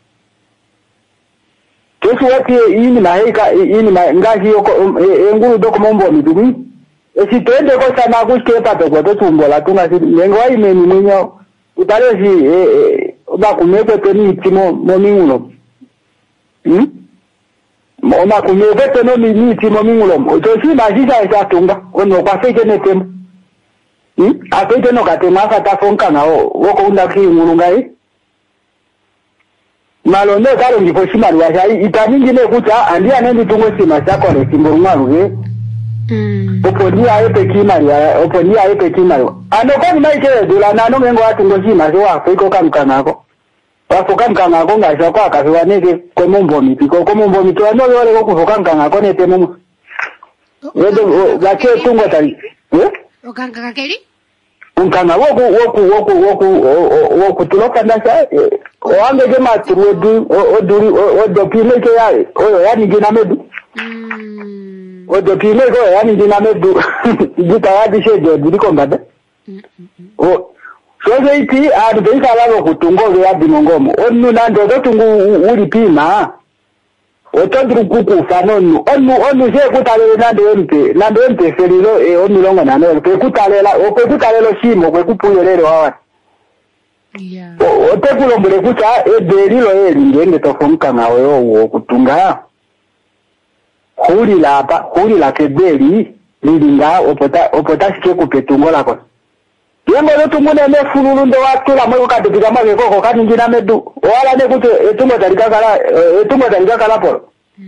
Kesu wati ini maheka ini ngaji yoko nguru doko mombo midumi. Esi twende kwa sana kushke pato kwa to tumbola tunga si ngwa imeni mwenyo utale si ba kumeko toni timo momingulo. Oma kumeko toni ni timo mingulo. Otosi majisa ya tunga ono kwa feke ne temo. Afeke no katema kata fonka ngao woko unda ki ngulungai. Malonde karo ndipo simari wa itamingi ne kuta andia nendi tungo sima sako le simburungaruge. Oponia yepe kimari. Ano kwa nimaike dula nano mengo atungo sima so afiko kamkangako. Wafuka mkangako ngasha kwa kafiwa nege kwa mumbo mipiko. Kwa mumbo mipiko ano yole kufuka mkangako nete mumu. Wedo wake tungo tali. Okangaka keli? Unkanga woku tuloka ndasa wange jema tuwedu odopime ke ya yani gina medu odopime ko yani gina medu gita wadi shejo diriko mbada so iti adu beisala kutungo ya binongomo onu nando dotungu uri pima otandru kuku fanonu onu se kutalele nando empe felilo onu longa nano pe kutalela shimo pe kupuyelele wawa otekulo mbele kuta berilo ngende tofumka nawe wo kutunga huli la kebeli lilinga opota sike kupetungola kwa yengo lotungune mefululu ndo watula mwe kadupika mwe koko kani ngina medu wala ne kute etumo dalika kala polo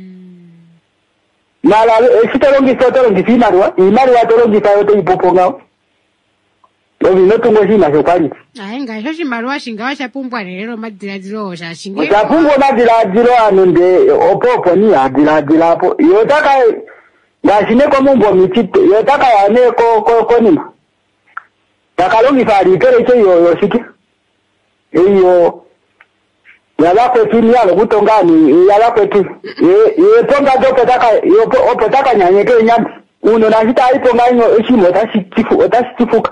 mala esitelongi sotelongi simarwa imarwa tolongi tayote ipopongao lobi notungo sima sokwali ayenga sho shimarwa shingawa shapumbwa lero madiladilo shashinge shapumbwa madiladilo anunde opopo ni adiladila hapo yotaka ngashine kwa mumbo michite yotaka yane ko nima takalongi fari kere yo shiki iyo yalako tini yalo kutongani yalako tu ponga dopo opotaka nyanyeke nyambi uno nashita iponga inyo eshimo otasifuka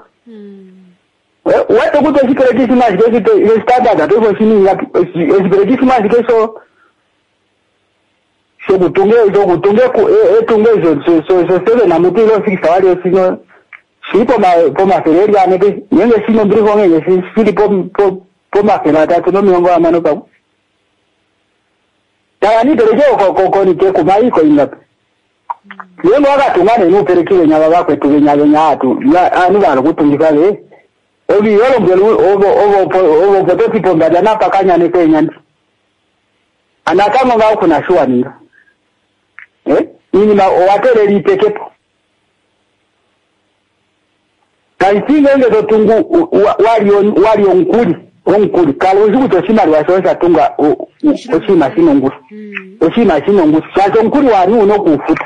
watu kuto siperekisi maji kesi standard ato shini yapi siperekisi maji keso kutunge so sebe na mutilo fikisa wali osino sipo ma fereri aneke nyenge sino mbriko ngenge sili po makelata tuno miongo wa manopa tawani tereje ko ni ke kumaiko ingapi yengo wakatungane nuperekile nyaba bakwe tubenyaga atu anu balo kutungikale obi yolo mbelu ovo pototi ponga na pakanya ne kenya anakama ngao kuna shua ninga nini ma watele litekepo kantinge ndo tungu wali onkuli kaluzi kutoshima lwashosa tunga oshima sinongusu sasa onkuli wani unokufuta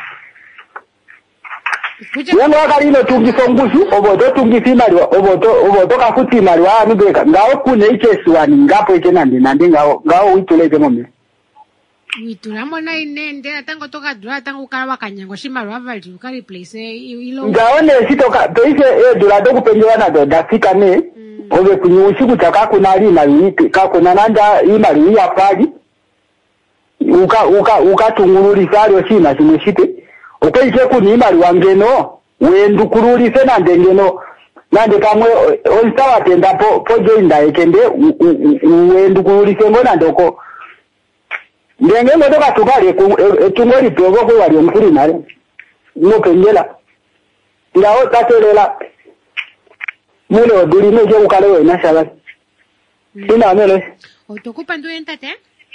yengo wakalino tungisongusu oboto tungisimaliwa oboto kakutimaliwa anubeka ngao kune ichesiwani ngapo ike nandi ngao uituleke momi Wituramo na inende atango toka dura tango karawa kanyango shimaro avalti ukari place ilo. Ngaone sitoka peise dura doku penjwa na do dafika ne. Obe kunyushi kutaka kuna lima yiki kakuna nanda imali ya pali. Uka tungururi sari oshina shimeshite. Ukaike kuni imali wangeno. Wendukururi sena ndengeno. Nande kamwe onsawa tenda po joinda ekende. Wendukururi sengo nandoko. Ndenge ngotoka tukale tungori togo ko wali omkuri nare. No penjela. Ndao tatelela. Mule oduri meje ukale we na shala. Ina mele. Otokupa ndu entate?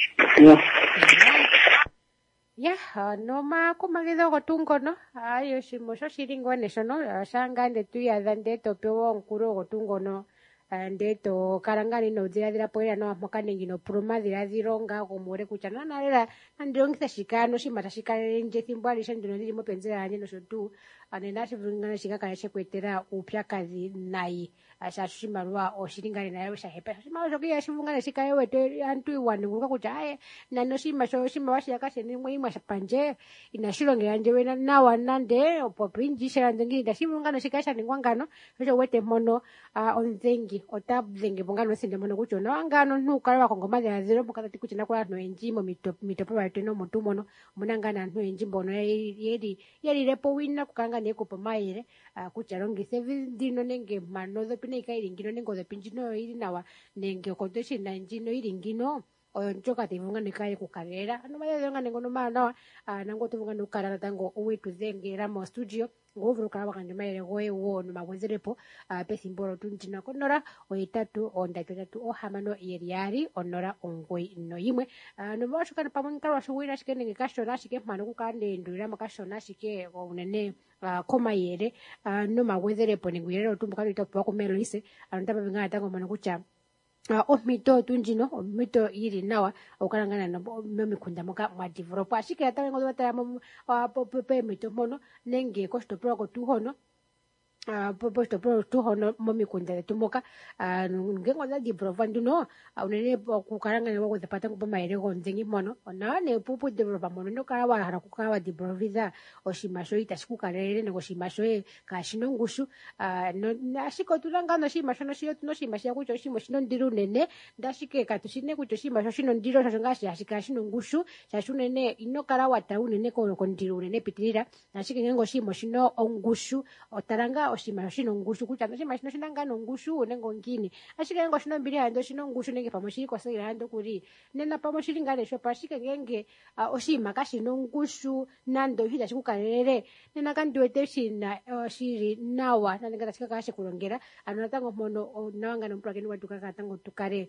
Ya, no ma kumagido gotungo no. Ayo shimosho shiringo nesho no. Shanga nde tuya dande topyo nkuro gotungo no. Ndeto karangani no dira poera no mokanengi no proma dira dironga gomore kuchana na rera ndongisa shikano shimata shikale nje thimbwali shandino ndiri mopenzera anye no shotu anenda shivungana shikaka shekwetera upya kazi nayi ashashimarwa oshiringane nayo shahepa shimarwa shokiya shivungana shikaye wete antu iwani nguruka kuti aye nano shima washiyakashe nimwe imwe shapanje inashilongera nje wena nawa nande opopinjisha ndengiri ndashivungana shikasha ningwangano sho wete mono onzengi otabzenge bongano sinde mono kucho na wangano nukala wakongoma ya zero mukatati kuti nakula no enjimo mitopo bateno mutu mono munangana no enjimbo no yeri repo wina kukanga neko pomaire kuti alongise dino nenge manozo pineka iringino nengo the pinjino iri nawa nenge kontoshi na njino iringino nchoka tivunga nikaye kukarera ano mayanga nengo no mana nango tivunga nukarara tango uwitu zengera mo studio nguvuru kala kanjumaire goe wono magwezerepo pesimboro tunjina konora oitatu ondatu ohamano yeriari onora ongoi no yimwe no mwashukana pamwe nkalo shuwira shike nenge kashona shike mano kukande ndurira makashona shike unene koma yere no magwezerepo ningwirero tumbuka litopo kumelo ise anotaba bingana tango mano kucha omito tunjino omito yiri nawa okalangana no memikunda moka mwa develop ashike atawe ngozo bataya mo pepe mito mono nenge kosto pro tuhono posto pro tuhono momikunda letumoka ngengo za develop nduno unene kukalangana wako zapata kupa maire gonzengi mono ona ne pupu develop mono no kala wa hara kukawa develop visa oshimasho itashikukalele nego shimasho kashino ngushu no ashiko tulangano shimasho no shiyo tuno shimasho kucho shimo shino ndiru nene ndashike katushine kucho shimasho shino ndiro shongashi ashika shino ngushu shashunene ino kala wataune ne ko ndiru nene pitirira nashike ngengo shimo shino ngushu otaranga oshima shino ngushu kucha shima shino shinangano ngushu nengo ngini ashike ngo shino mbiri ando shino ngushu nenge pamoshiri kwasira ando kuri nena pamoshiri ngane sho pashike ngenge oshima kashino ngushu nando hida shikukalele nena kanduete shina shiri nawa nanenga tashika kashe kulongera anotango mono nawanga no mprakeni waduka katango tukare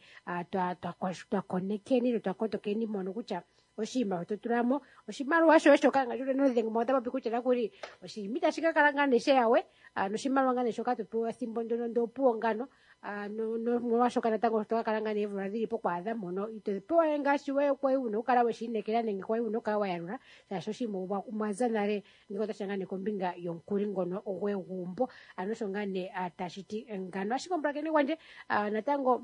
twa konekeni twakotokeni mono kucha oshima tuturamo oshimaro washo kanga jure no zengo mota papikucha kuri oshimita shika kalangane sheyawe no shimaro ngane shoka tupuwa simbondo ndo puongano no washo kana tango toka kalangane evradiri pokwaza mono itopuwa engashi we kwa uno kala we shinekera nenge kwa uno kawa yarura sasho shimo umwaza nare niko tashangane kombinga yonkuri ngono ogwe gumbo anoshongane atashiti ngano ashikombrakeni wanje natango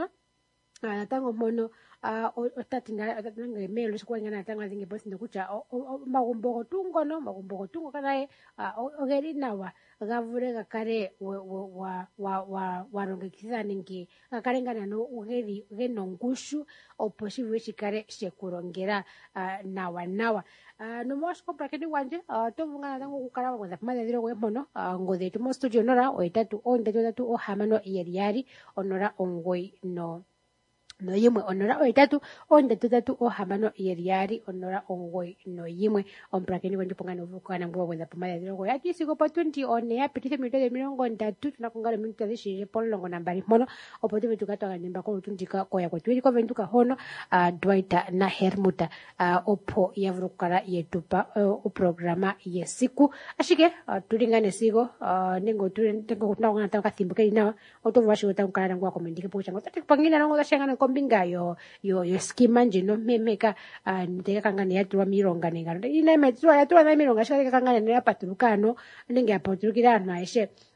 mono otatinga melo sikwangana tanga zinge bosi ndokucha magumbo gotungo kanae ogeri nawa gavure gakare warongekisa ningi gakarengana no ogeri geno ngushu oposhiwe shikare shekurongera nawa no mwashiko prakeni wanje tovungana tango kukara kwa zapamada ziro gwe mono ngode tumo studio nora oitatu ohamano yeriari onora ongoi no yimwe onora oitatu ondatu ohamano yeriari onora ongoi no yimwe omprakeni wanje pongana uvukana ngwa wenda pamaya ziro yati sigo opportunity one ya pitise minuto de milongo ndatu tunakungala minuto de shire polongo nambari mono opotive tukatoka nemba ko tundika koya ko twiri ko ventuka hono Dwight na Hermuta opo yavurukara yetupa programa yesiku ashike tulingane sigo ningo tunakungana tanka thimbuke ina otovashi utankala ngwa komendike pocha ngotati pangina ngo dashangana kombinga yo skima njino memeka ndeka kangani yatwa mironga nengano ina metwa yatwa na mironga shaka kangani ne paturukano nenge apaturukira na eshe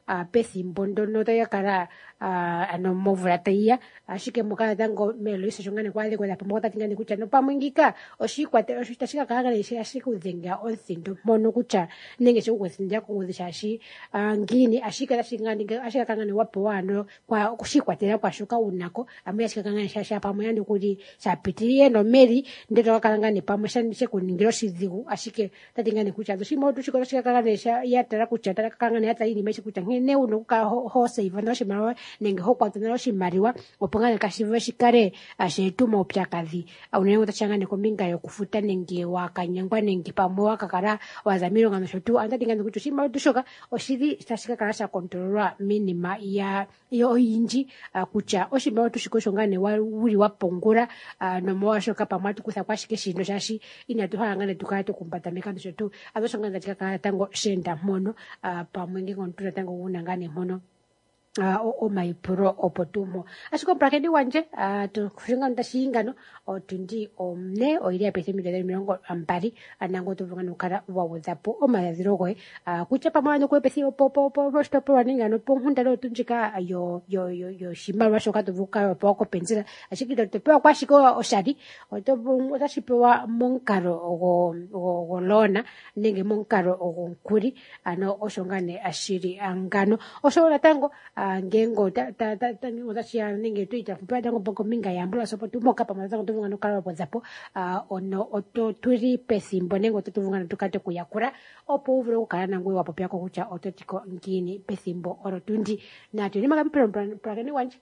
pethimbo ndono tayakala ano movula taiya ashike mukala tango melo iso shongane kwali kwela pamwe tatingane kucha no pamwe ngika oshikwate oshitashika kagala ashikudhenga onthindo mono kucha nenge shokuthinda kungudhisha ngini ashika tashingane ashika kangane wapo wano kwa kushikwatela kwa shuka unako amwe ashika kangane shasha pamwe yandi kuti chapitiriye no meri ndeto wakalangane pamwe shandishe kuningiro shidhigu ashike tatingane kucha shimo tushiko ashika kangane yatara kucha kangane hata ini meshi kucha ngene uno ka ho save no shimara nenge ho kwatana no shimariwa opangane kashive shikare ashetuma opyakadhi aunengo tachangane kombinga yokufuta nenge wakanyangwa nenge pamwe wakakara wazamiro ngano shotu antatingane kucha shima tushoka oshidi tashika karasha kontrolwa minima ya yo inji kucha oshima tushiko shongane wuri wapongura no mwashoka pamwe tukutha kwashike shindo shashi inatuhangane tukato kumpata mekano shotu azoshongane tachika tango shenda mono pamwe ngengo tango unangane mono o maipuro opotumo ashiko prakedi wanje kushinga ndashingano otundi omne oiria pese milele milongo ampari anango tuvungano kara wawuzapo o mayazirogoe kucha pamwana kwe pese po stopo waningano ponhunda lo tunjika yo shima washoka tuvuka poko pensira ashikito tepewa kwa shiko oshari otobu otashipewa monkaro o lona nenge monkaro o nkuri ano oshongane ashiri angano oshona tango ngengo utashia ninge tuita fupada ngo bongo minga yambula sopo tumoka pamaza tuvunga no kala pozapo ono oto turi pesimbo nengo tuvunga tukate kuyakura opo uvuro kala nangwe wapo pyako kucha ototiko ngini pesimbo orotundi na tuni makapiro prakani wanje.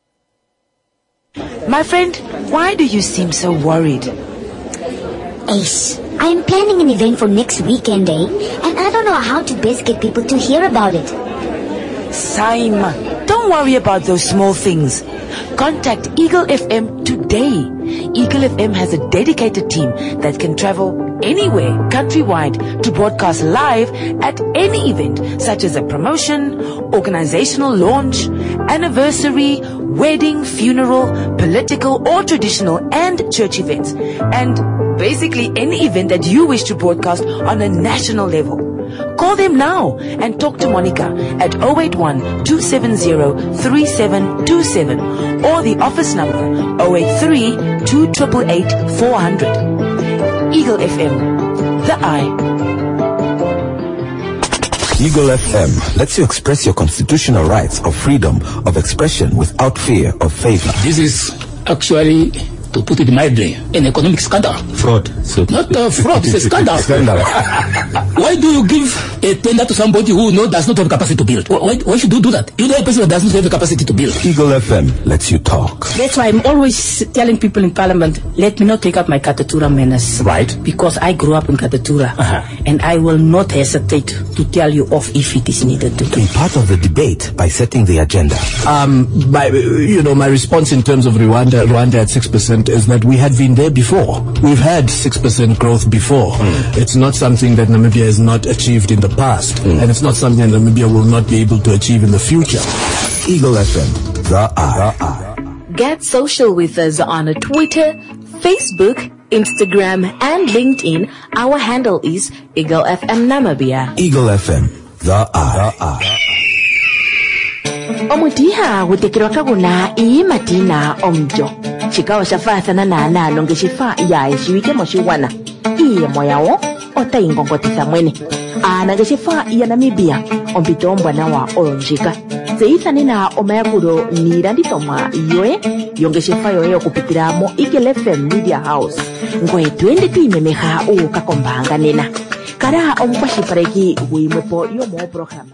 My friend, why do you seem so worried? Ace, I am planning an event for next weekend, and I don't know how to best get people to hear about it. Saima, don't worry about those small things. Contact Eagle FM today. Eagle FM has a dedicated team that can travel anywhere countrywide to broadcast live at any event, such as a promotion, organizational launch, anniversary, wedding, funeral, political or traditional and church events, and basically any event that you wish to broadcast on a national level. Call them now and talk to Monica at 081-270-3727 or the office number 083-288-400. Eagle FM, the eye. Eagle FM lets you express your constitutional rights of freedom of expression without fear of favor. This is actually, to put it mildly, an economic scandal. Fraud. So not fraud, it's a scandal. Why do you give a tender to somebody who does not have capacity to build? Why should you do that? You know a person that does not have the capacity to build. Eagle FM lets you talk. That's why I'm always telling people in Parliament, let me not take up my Katatura menace. Right. Because I grew up in Katatura. And I will not hesitate to tell you off if it is needed to. Be part of the debate by setting the agenda. My response in terms of Rwanda at 6% is that we had been there before. We've had 6% growth before. It's not something that Namibia has not achieved in the past, and it's not something that Namibia will not be able to achieve in the future. Eagle FM, the eye. Get social with us on Twitter, Facebook, Instagram, and LinkedIn. Our handle is Eagle FM Namibia. Eagle FM, the eye. Omutiha gutekirwa kaguna imatina omjo chikawa shafathana na longe shifa ya ishiwike moshiwana iye moyawo ota ingongotitha mwene anange shifa ya Namibia ompito mbwana wa olonjika zeithanina omayakulo nilandithomwa yoe yonge shifa yoye okupitira mo Eagle FM Media House ngwe twende tuimemeha ukakombanga nena kara omukwashipareki wimwepo yomo programa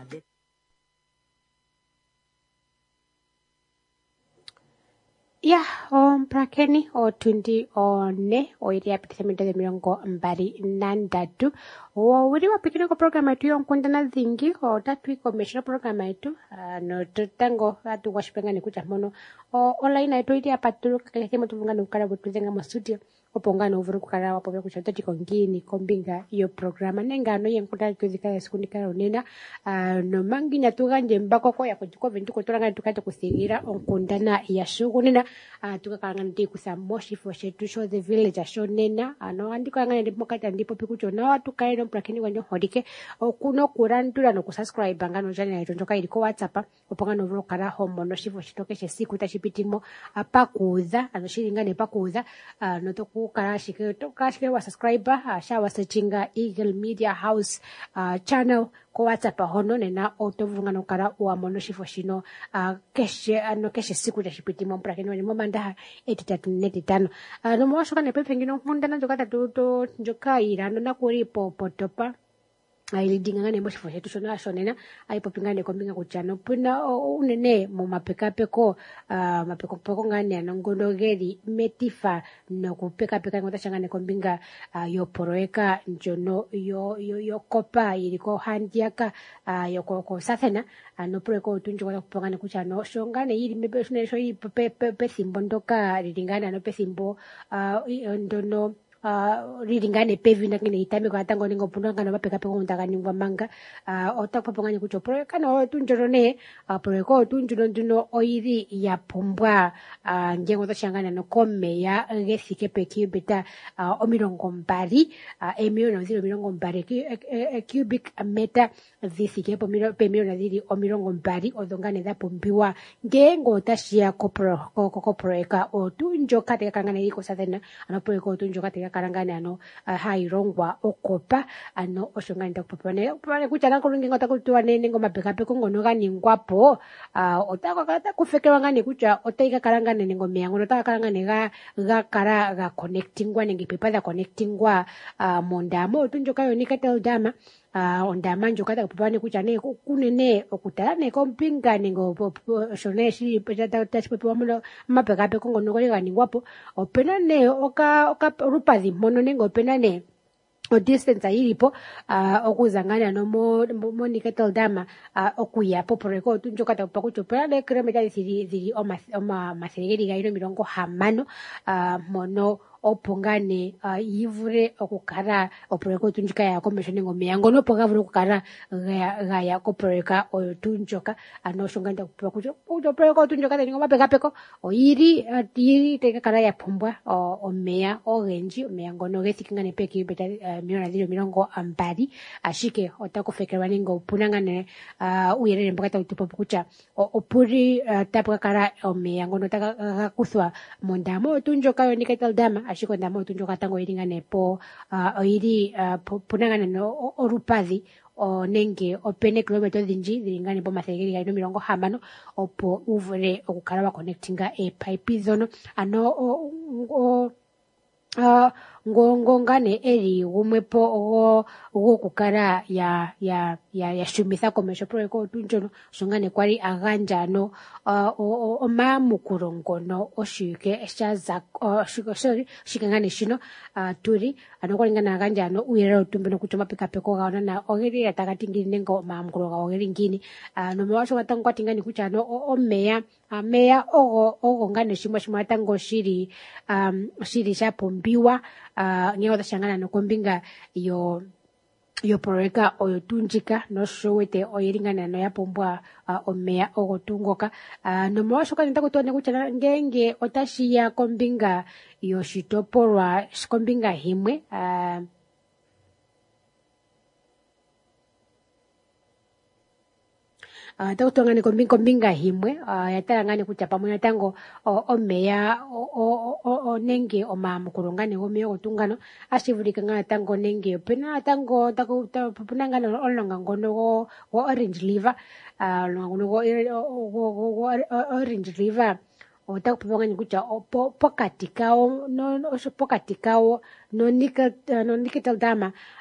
ya prakeni otundi one oiria pithamento de milongo mbari nandatu wiri wapikina ko programa yetu yonkundana dhingi otatu ikomeshera programa yetu no tutango atu washipengani kucha mono online yetu iria patuluka kakemo tuvungana ukara butuzenga mu studio opongana uvuru kukala wapobe kuchototi kongini kombinga yo programa nengano yenkuta kuzika yasikundikala unena no manginya tuganje mbakoko ya kujiko vintu kutolanga tukate kusigira onkundana ya shugunina tukakanga ndi kusamoshi for shetu show the village show nena no andiko ngane ndipo kata ndipo pikucho na watu kaino prakini wanjo hodike okuno kurandura no kusubscribe ngano jani ya itonjoka iliko WhatsApp opongana uvuru kala homo no shifo shitokeshe siku tashipitimo apakuza anoshiringane pakuza no toku kashike wa subscriber shawa searchinga Eagle Media House channel ko WhatsApp hono nena otovungana kala wa mono shifo shino keshe siku tashipitimo mprakeni wani momanda 8345 no mwashoka ne pepengino mundana njokata tuto njoka irano na kuripo potopa ailidingangane mo shifo shetu shona shonena aipopingane kombinga kuchano puna unene mu mapekapeko mapekopeko ngane anongondogeri metifa no kupekapeka ngota changane kombinga yo poroeka njono yo kopa iliko handiaka yo ko sathena no preko tunjo kwa kupangane kuchano shongane yiri mebe shone sho yi pethimbo ndoka lidingana no pethimbo ndono rilingane pevi ngine itame kwa tango ningo punanga no mapeka pe konta kaningwa manga otakupanganya kucho proeka no tunjorone proeko tunjuno nduno oiri ya pumbwa ngengo tashangana no komme ya gesike pe cubita omirongo mbari emilio zero mirongo mbari cubic meter zisike pe milio ziri omirongo mbari odongane da pumbiwa ngengo tashia koproeka o tunjo kate kangana iko sathena ano proeko tunjo kate karangane ano hairongwa okopa ano oshongani takupapane kuchana kulungi ngota kutuwa nene ngoma bekape kungono ganingwapo otako kata kufekewa ngani kucha otaika karangane ngome yango otaka karangane ga kara ga connectingwa nenge pepa connectingwa mondamo tunjoka yonika teldama ondama njokata kupapane kucha ne kunene okutalane kompinga ningo shoneshi peta tashipewa mulo mapekape kungono ganingwapo opena ne oka rupazi mono nengo penane o distance iripo okuzangana no Monica Teldama okuya poporeko tunjoka tapakucho pera kilometer ziri oma maserigeri gairo mirongo hamano mono opongane yivure okukara oporeko tunjika ya komishoni ngome yango no pogavure okukara gaya koporeka o tunjoka anoshonganda kupakucho oporeko tunjoka tengo mapekapeko oyiri teka kara ya pumbwa omeya ogenji omeya ngono gesikingane peki beta mirongo ambari ashike otakufekerwa ningo punangane uyerere mbakata utupopo kucha opuri tapka kara omeya ngono taka kuswa mondamo tunjoka yonika Teldama ashiko ndamo tunjoka tango iringane po oiri punangane no orupazi nenge opene kilometro dhinji ziringane po mathegeri gaino mirongo hamano opo uvure okukala wa connectinga pipe zono ano ngongane eri gumwepo ogo kukara ya shumitha komesho proeko tunjono shongane kwari aganja no omamukurongono oshike shaza shikangane shino turi anokolingana aganja no uyera utumbe no kuchoma pikapeko gaona na ogeri atakatingiri nengo mamukuronga ogeri ngini no mwasho watangwa tingani kuchano omeya ogo ngane shimwa tango shiri shapombiwa ngeo tashangana no kombinga yo poreka oyo tunjika no showete oyiringana no yapombwa omeya ogo tungoka no mwashoka ntakutone kuchana ngenge otashiya kombinga yo shitopolwa kombinga himwe takutongane kombinga himwe yatalangane kutya pamwe natango omeya nenge omamukulongane gomeya gotungano ashivulika nga natango nenge opena natango tapunangane olonga ngono go Orange River olonga ngono go Orange River otakupapanganya kutya pokati kawo no Nickel Teldama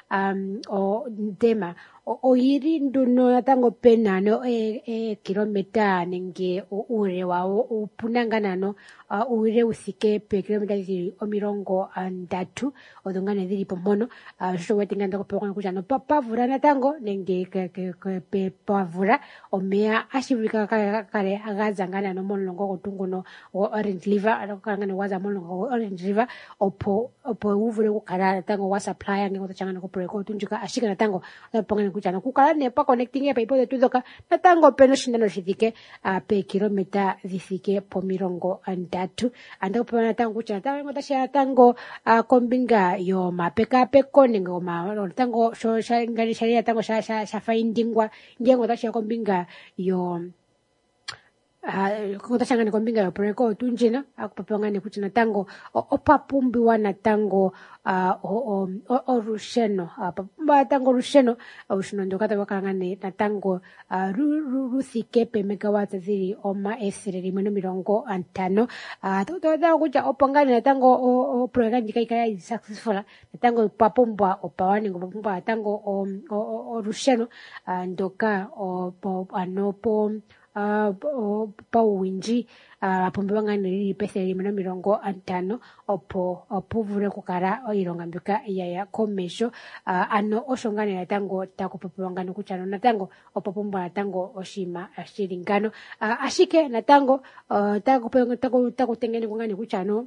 o tema oiri nduno natango penano kilomita nenge ure wawo upunanganano ure usike pe kilomita ziri omirongo ndatu odongane ziri pomono sho wetinganda kopekwana kuchano pavura natango nenge pe pavura omea ashivika kare agazangana no molongo gotunguno Orange River akangana waza molongo Orange River opo uvure kukara natango wa supply nge ngotachangana ko project tunjuka ashika natango pongana kuchano kukala nepa connecting pa ipo de tudoka natango peno shindano shifike pe kilomita zifike po mirongo ndatu anda kupona natango kuchana natango tasha natango kombinga yo mapeka peko ningo natango sho ngani sharia natango sha findingwa ngengo tasha kombinga yo kutashangana kombinga yo project tunjina akupapangane kuchana natango opapumbiwa natango orusheno tango rusheno ndokata wakangane natango rusikepe megawatts ziri oma esiri meno mirongo antano toto kuja opangane natango o program dikaika successful natango papumbwa opawani ngopumba natango orusheno ndoka anopo pauwinji apumbiwa ngane lili pese meno mirongo antano opuvure kukara oilonga mbyoka yaya komesho ano oshongane natango takupopiwa ngano kuchano natango opopumbwa natango oshima ashilingano ashike natango takutengene kungane kuchano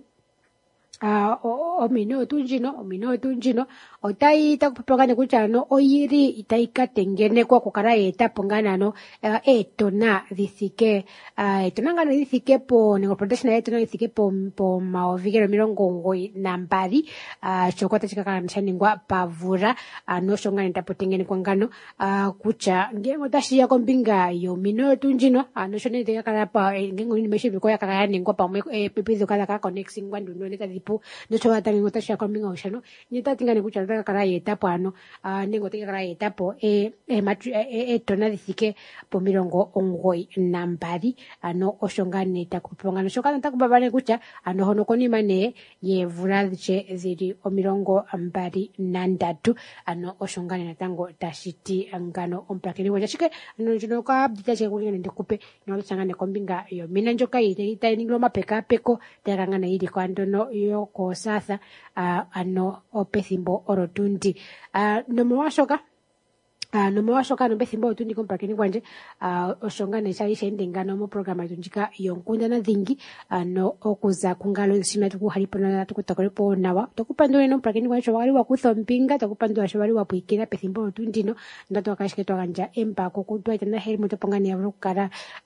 omino tunjino otai takupapangane kuchano oyiri itaikatengene kwa kukara etapo nganano etona dhithike etona ngano dhithike po ningo protection etona dhithike po maovigero mirongo ngoi nambari chokota chikakala nishaningwa pavura no shongane tapotengene kwa ngano kucha ngengo tashiya kombinga yo mino tunjino no shone tekakala pa ngengo nimeshe biko yakakala ningwa pa pepizo kala ka connecting ngwandu no neta dipo nocho atango tashiya kombinga oshano nyeta tingane kucha kara etapo ano ningo tekakala etapo etona dhithike po mirongo ngoi nambari ano oshongane takupongana shokana takubabane kucha ano hono konimane ye vurache ziri omirongo mbari nandatu ano oshongane natango tashiti ngano omprakeni wajashike ano jino ka bitache kulingana ndikupe no changane kombinga yo mina njoka ite ninglo mapeka peko terangana ili kwandono yo ko sasa ano opethimbo orotundi nomwashoka no bethimbo otundi kompakeni kwanje oshongane shaisha endengano mo programa tunjika yonkunda na dhingi no okuza kungalo sima tukuhalipo na tukutakolepo nawa tukupandule no prakeni kwanje wali wa kuthompinga tukupandula shwali wa puikira bethimbo otundino ndato akashike twaganja empako kutwa itana heri mutopangani ya rukara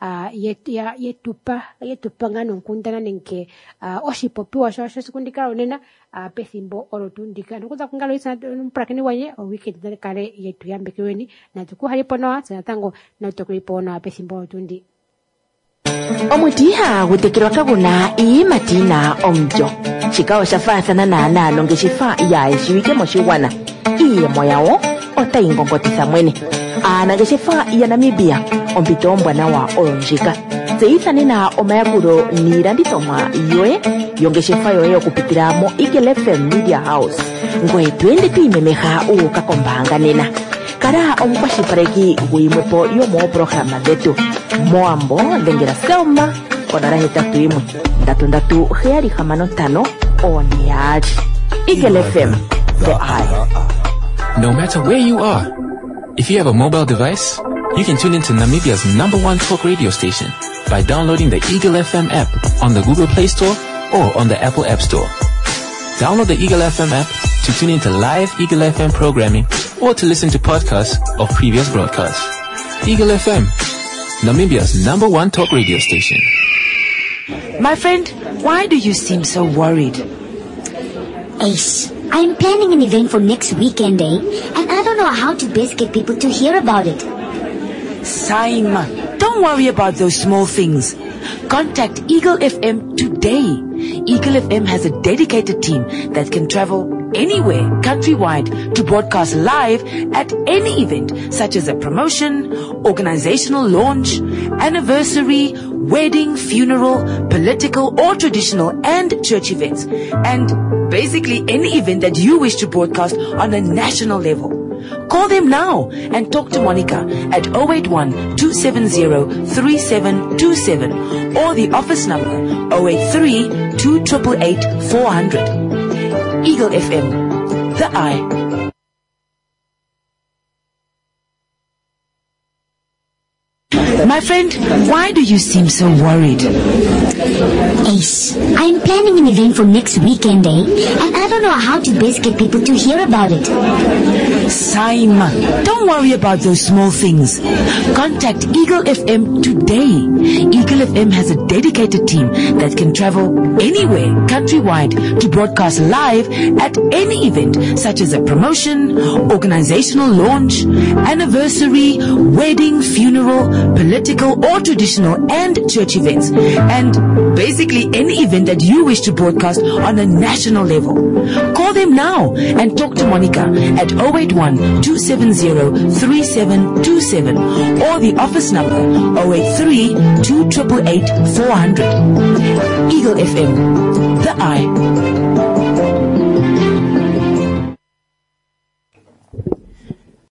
yetupa ngano nkunda na nenke oshipopiwa shosho sekundika onena pethimbo orotundika nokuza kungalo isa prakeni wanye o weekend kale yetu yambekewe na tukuhalipo nawa tanatango na tukulipo nawa pethimbo otundi omutiha gutekirwa kaguna iimatina omjo chikawo shafathana naanalo ngeshifa yaeshiwike moshiwana iiyemo yawo otayingongotitha mwene aanangeshefa ya Namibia ompito ombwanawa olonjika tseyithanena omayakulo niilandithomwa yoye yongeshefa yoye okupitila mo Eagle FM Media House ngoye twende twiimemeha uuka kombaanga nena kala omukwashilipaleki guyimwepo yomoopologama dhetu moambo dhengela Selma konala 81 oneyali Eagle FM the eye. No matter where you are, if you have a mobile device, you can tune into Namibia's #1 talk radio station by downloading the Eagle FM app on the Google Play Store or on the Apple App Store. Download the Eagle FM app to tune into live Eagle FM programming or to listen to podcasts of previous broadcasts. Eagle FM, Namibia's #1 talk radio station. My friend, why do you seem so worried? Ace, I'm planning an event for next weekend, and I don't know how to best get people to hear about it. Saima, don't worry about those small things. Contact Eagle FM today. Eagle FM has a dedicated team that can travel anywhere countrywide to broadcast live at any event such as a promotion, organizational launch, anniversary, wedding, funeral, political or traditional and church events, and basically any event that you wish to broadcast on a national level. Call them now and talk to Monica at 081-270-3727 or the office number 083-2888-400. Eagle FM, the eye. My friend, why do you seem so worried? Ace, I'm planning an event for next weekend, and I don't know how to best get people to hear about it. Saima, don't worry about those small things. Contact Eagle FM today. Eagle FM has a dedicated team that can travel anywhere countrywide to broadcast live at any event such as a promotion, organizational launch, anniversary, wedding, funeral, political or traditional and church events, and basically any event that you wish to broadcast on a national level. Call them now and talk to Monica at 081-270-3727 or the office number 083-2888-400. Eagle FM, the eye.